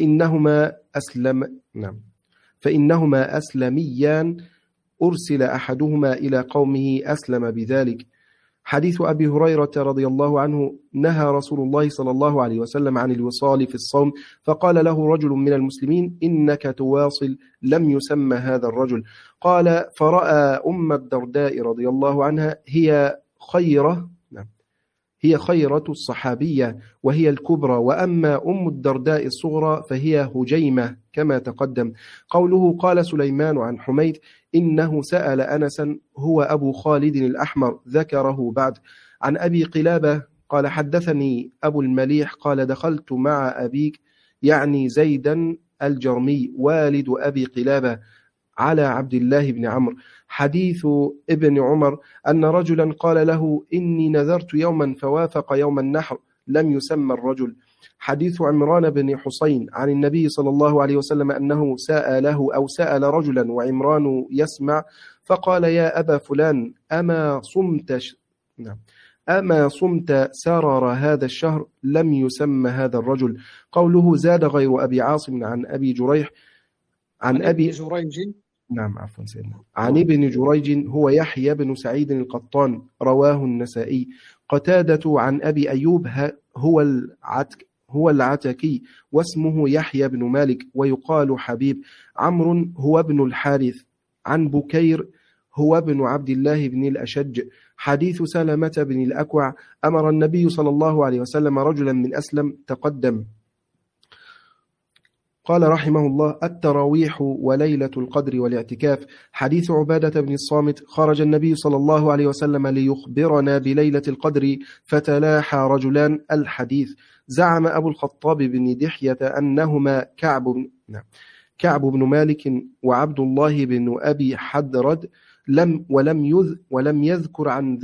فإنهما أسلميان أرسل أحدهما إلى قومه أسلم بذلك. حديث أبي هريرة رضي الله عنه نهى رسول الله صلى الله عليه وسلم عن الوصال في الصوم، فقال له رجل من المسلمين إنك تواصل، لم يسمى هذا الرجل. قال فرأى أم الدرداء رضي الله عنها هي خيرة الصحابية وهي الكبرى، وأما أم الدرداء الصغرى فهي هجيمة كما تقدم. قوله قال سليمان عن حميد إنه سأل أنسا هو أبو خالد الأحمر ذكره بعد. عن أبي قلابة قال حدثني أبو المليح قال دخلت مع أبيك يعني زيدا الجرمي والد أبي قلابة على عبد الله بن عمرو. حديث ابن عمر أن رجلا قال له إني نذرت يوما فوافق يوم النحر، لم يسمى الرجل. حديث عمران بن حسين عن النبي صلى الله عليه وسلم أنه سأل رجلا وعمران يسمع فقال يا أبا فلان أما صمت سرر هذا الشهر، لم يسمى هذا الرجل. قوله زاد غير أبي عاصم عن أبي جريح عن أبي جريج عن ابن جريج هو يحيى بن سعيد القطان رواه النسائي. قتادة عن أبي أيوب هو العتكي واسمه يحيى بن مالك ويقال حبيب. عمرو هو ابن الحارث عن بكير هو ابن عبد الله بن الأشج. حديث سلمة بن الأكوع أمر النبي صلى الله عليه وسلم رجلا من أسلم تقدم. قال رحمه الله: التراويح وليلة القدر والاعتكاف. حديث عبادة بن الصامت: خرج النبي صلى الله عليه وسلم ليخبرنا بليلة القدر فتلاحى رجلان. الحديث. زعم أبو الخطاب بن دحية أنهما كعب بن مالك وعبد الله بن أبي حدرد ولم يذكر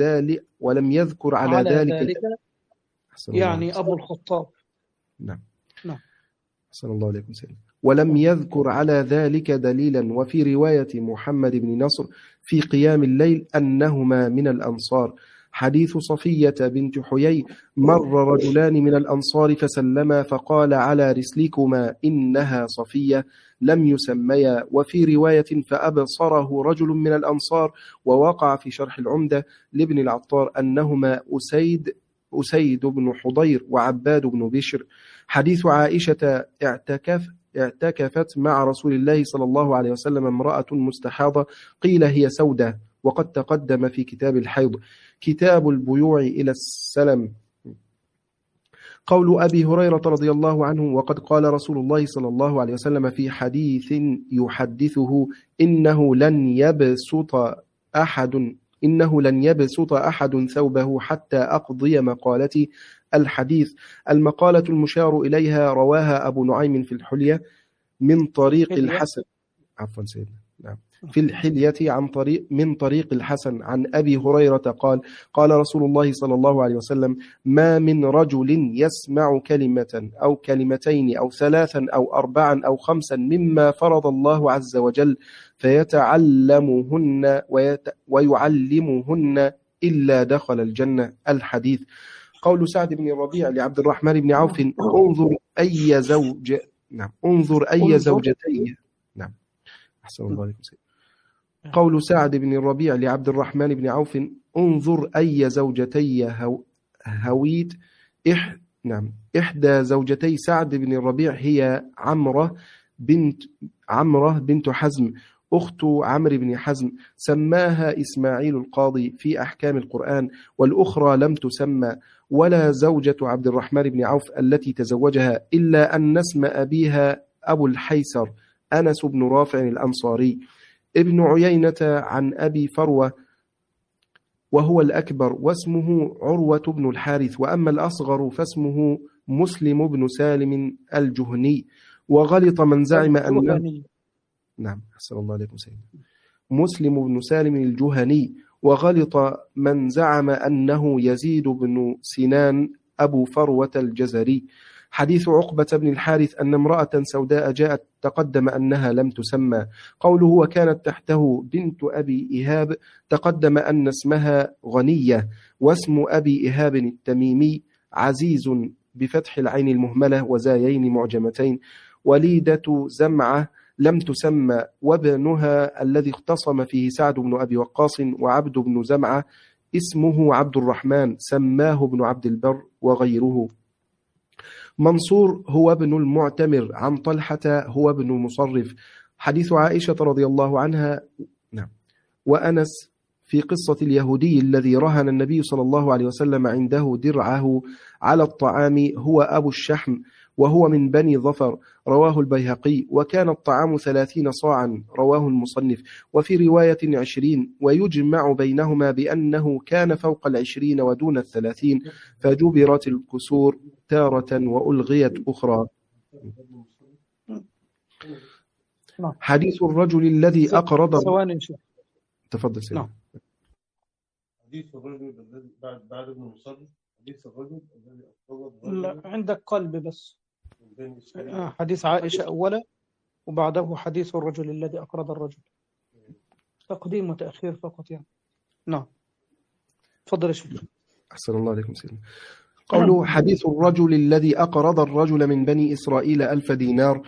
على ذلك يعني أبو الخطاب. نعم. نعم. صلى الله عليه وسلم. ولم يذكر على ذلك دليلا. وفي رواية محمد بن نصر في قيام الليل أنهما من الأنصار. حديث صفية بنت حيي: مر رجلان من الأنصار فسلما فقال: على رسلكما إنها صفية، لم يسميا. وفي رواية: فأبصره رجل من الأنصار. ووقع في شرح العمدة لابن العطار أنهما أسيد بن حضير وعباد بن بشر. حديث عائشة: اعتكفت مع رسول الله صلى الله عليه وسلم امرأة مستحاضة، قيل هي سودة، وقد تقدم في كتاب الحيض. كتاب البيوع إلى السلم. قول أبي هريرة رضي الله عنه: وقد قال رسول الله صلى الله عليه وسلم في حديث يحدثه: إنه لن يبسط أحد ثوبه حتى أقضي مقالتي. الحديث. المقالة المشار إليها رواها أبو نعيم في الحلية من طريق الحسن. عفوا سيدنا. نعم. في الحلية من طريق الحسن عن أبي هريرة قال: قال رسول الله صلى الله عليه وسلم: ما من رجل يسمع كلمة أو كلمتين أو ثلاثا أو أربعا أو خمسا مما فرض الله عز وجل فيتعلمهن ويعلمهن إلا دخل الجنة. الحديث. قول سعد بن الربيع لعبد الرحمن بن عوف: انظر أي زوجتين. نعم. أحسن الله عليكم سيدي. قول سعد بن الربيع لعبد الرحمن بن عوف: انظر أي زوجتي هويت. إحدى زوجتي سعد بن الربيع هي عمرة بنت حزم أخت عمرو بن حزم، سماها إسماعيل القاضي في أحكام القرآن، والأخرى لم تسمى، ولا زوجة عبد الرحمن بن عوف التي تزوجها، إلا أن اسم أبيها أبو الحيسر أنس بن رافع الأنصاري. ابن عيينة عن أبي فروة وهو الأكبر واسمه عروة بن الحارث، وأما الأصغر فاسمه مسلم بن سالم الجهني. وغلط من زعم أنه نعم. أحسن الله عليكم سيدنا. مسلم بن سالم الجهني. وغلط من زعم أنه يزيد بن سنان أبو فروة الجزري. حديث عقبة بن الحارث أن امرأة سوداء جاءت تقدم أنها لم تسمى. قوله: وكانت تحته بنت أبي إيهاب، تقدم أن اسمها غنية، واسم أبي إيهاب التميمي عزيز بفتح العين المهملة وزايين معجمتين. وليدة زمعة لم تسمى، وابنها الذي اختصم فيه سعد بن أبي وقاص وعبد بن زمعة اسمه عبد الرحمن، سماه ابن عبد البر وغيره. منصور هو ابن المعتمر عن طلحة هو ابن مصرف. حديث عائشة رضي الله عنها وأنس في قصة اليهودي الذي رهن النبي صلى الله عليه وسلم عنده درعه على الطعام هو أبو الشحم، وهو من بني ظفر، رواه البيهقي. وكان الطعام 30 صاعا، رواه المصنف. وفي رواية 20، ويجمع بينهما بأنه كان فوق 20 ودون 30، فجبرت الكسور تارة وألغيت أخرى. حديث الرجل الذي أقرض. تفضل سيدنا. حديث الرجل الذي بعد ابن مصرف. حديث الرجل الذي أقرض. لا، عندك قلب بس. حديث عائشة أولا، وبعده حديث الرجل الذي أقرض الرجل. تقديم وتأخير فقط يعني. نعم. تفضل يا شيخ. أحسن الله عليكم سيدنا. قوله: حديث الرجل الذي أقرض الرجل من بني إسرائيل 1000 دينار.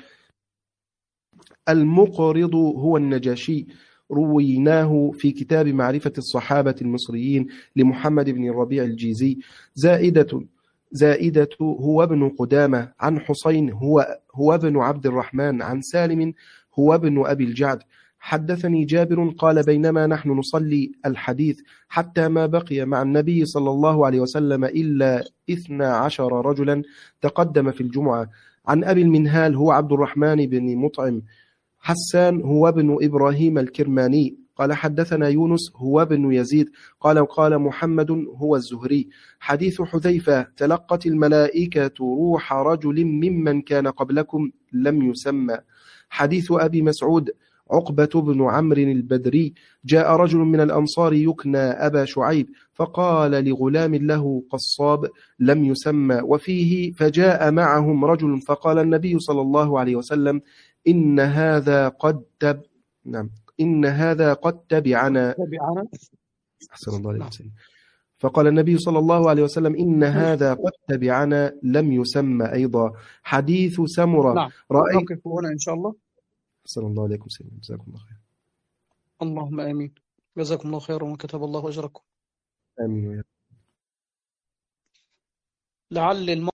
المقرض هو النجاشي، رويناه في كتاب معرفة الصحابة المصريين لمحمد بن الربيع الجيزي. زائدة هو ابن قدامة عن حسين هو ابن عبد الرحمن عن سالم هو ابن أبي الجعد. حدثني جابر قال: بينما نحن نصلي الحديث حتى ما بقي مع النبي صلى الله عليه وسلم إلا 12 رجلا تقدم في الجمعة، عن أبي المنهال هو عبد الرحمن بن مطعم. حسان هو ابن إبراهيم الكرماني قال حدثنا يونس هو ابن يزيد قال محمد هو الزهري. حديث حذيفة تلقت الملائكة روح رجل ممن كان قبلكم لم يسمى. حديث أبي مسعود عقبة بن عمرو البدري جاء رجل من الأنصار يكنى أبا شعيب فقال لغلام له قصاب لم يسمى وفيه فجاء معهم رجل فقال النبي صلى الله عليه وسلم إن هذا قد تبعنا. أحسن الله عليه وسلم. فقال النبي صلى الله عليه وسلم إن هذا قد تبعنا لم يسمى أيضا. حديث سمرة نعم رأيت. نقف هنا إن شاء الله. أحسن الله عليكم سيدنا، جزاكم الله خير. اللهم آمين. جزاكم الله خيرا وكتب الله أجركم. آمين. لعل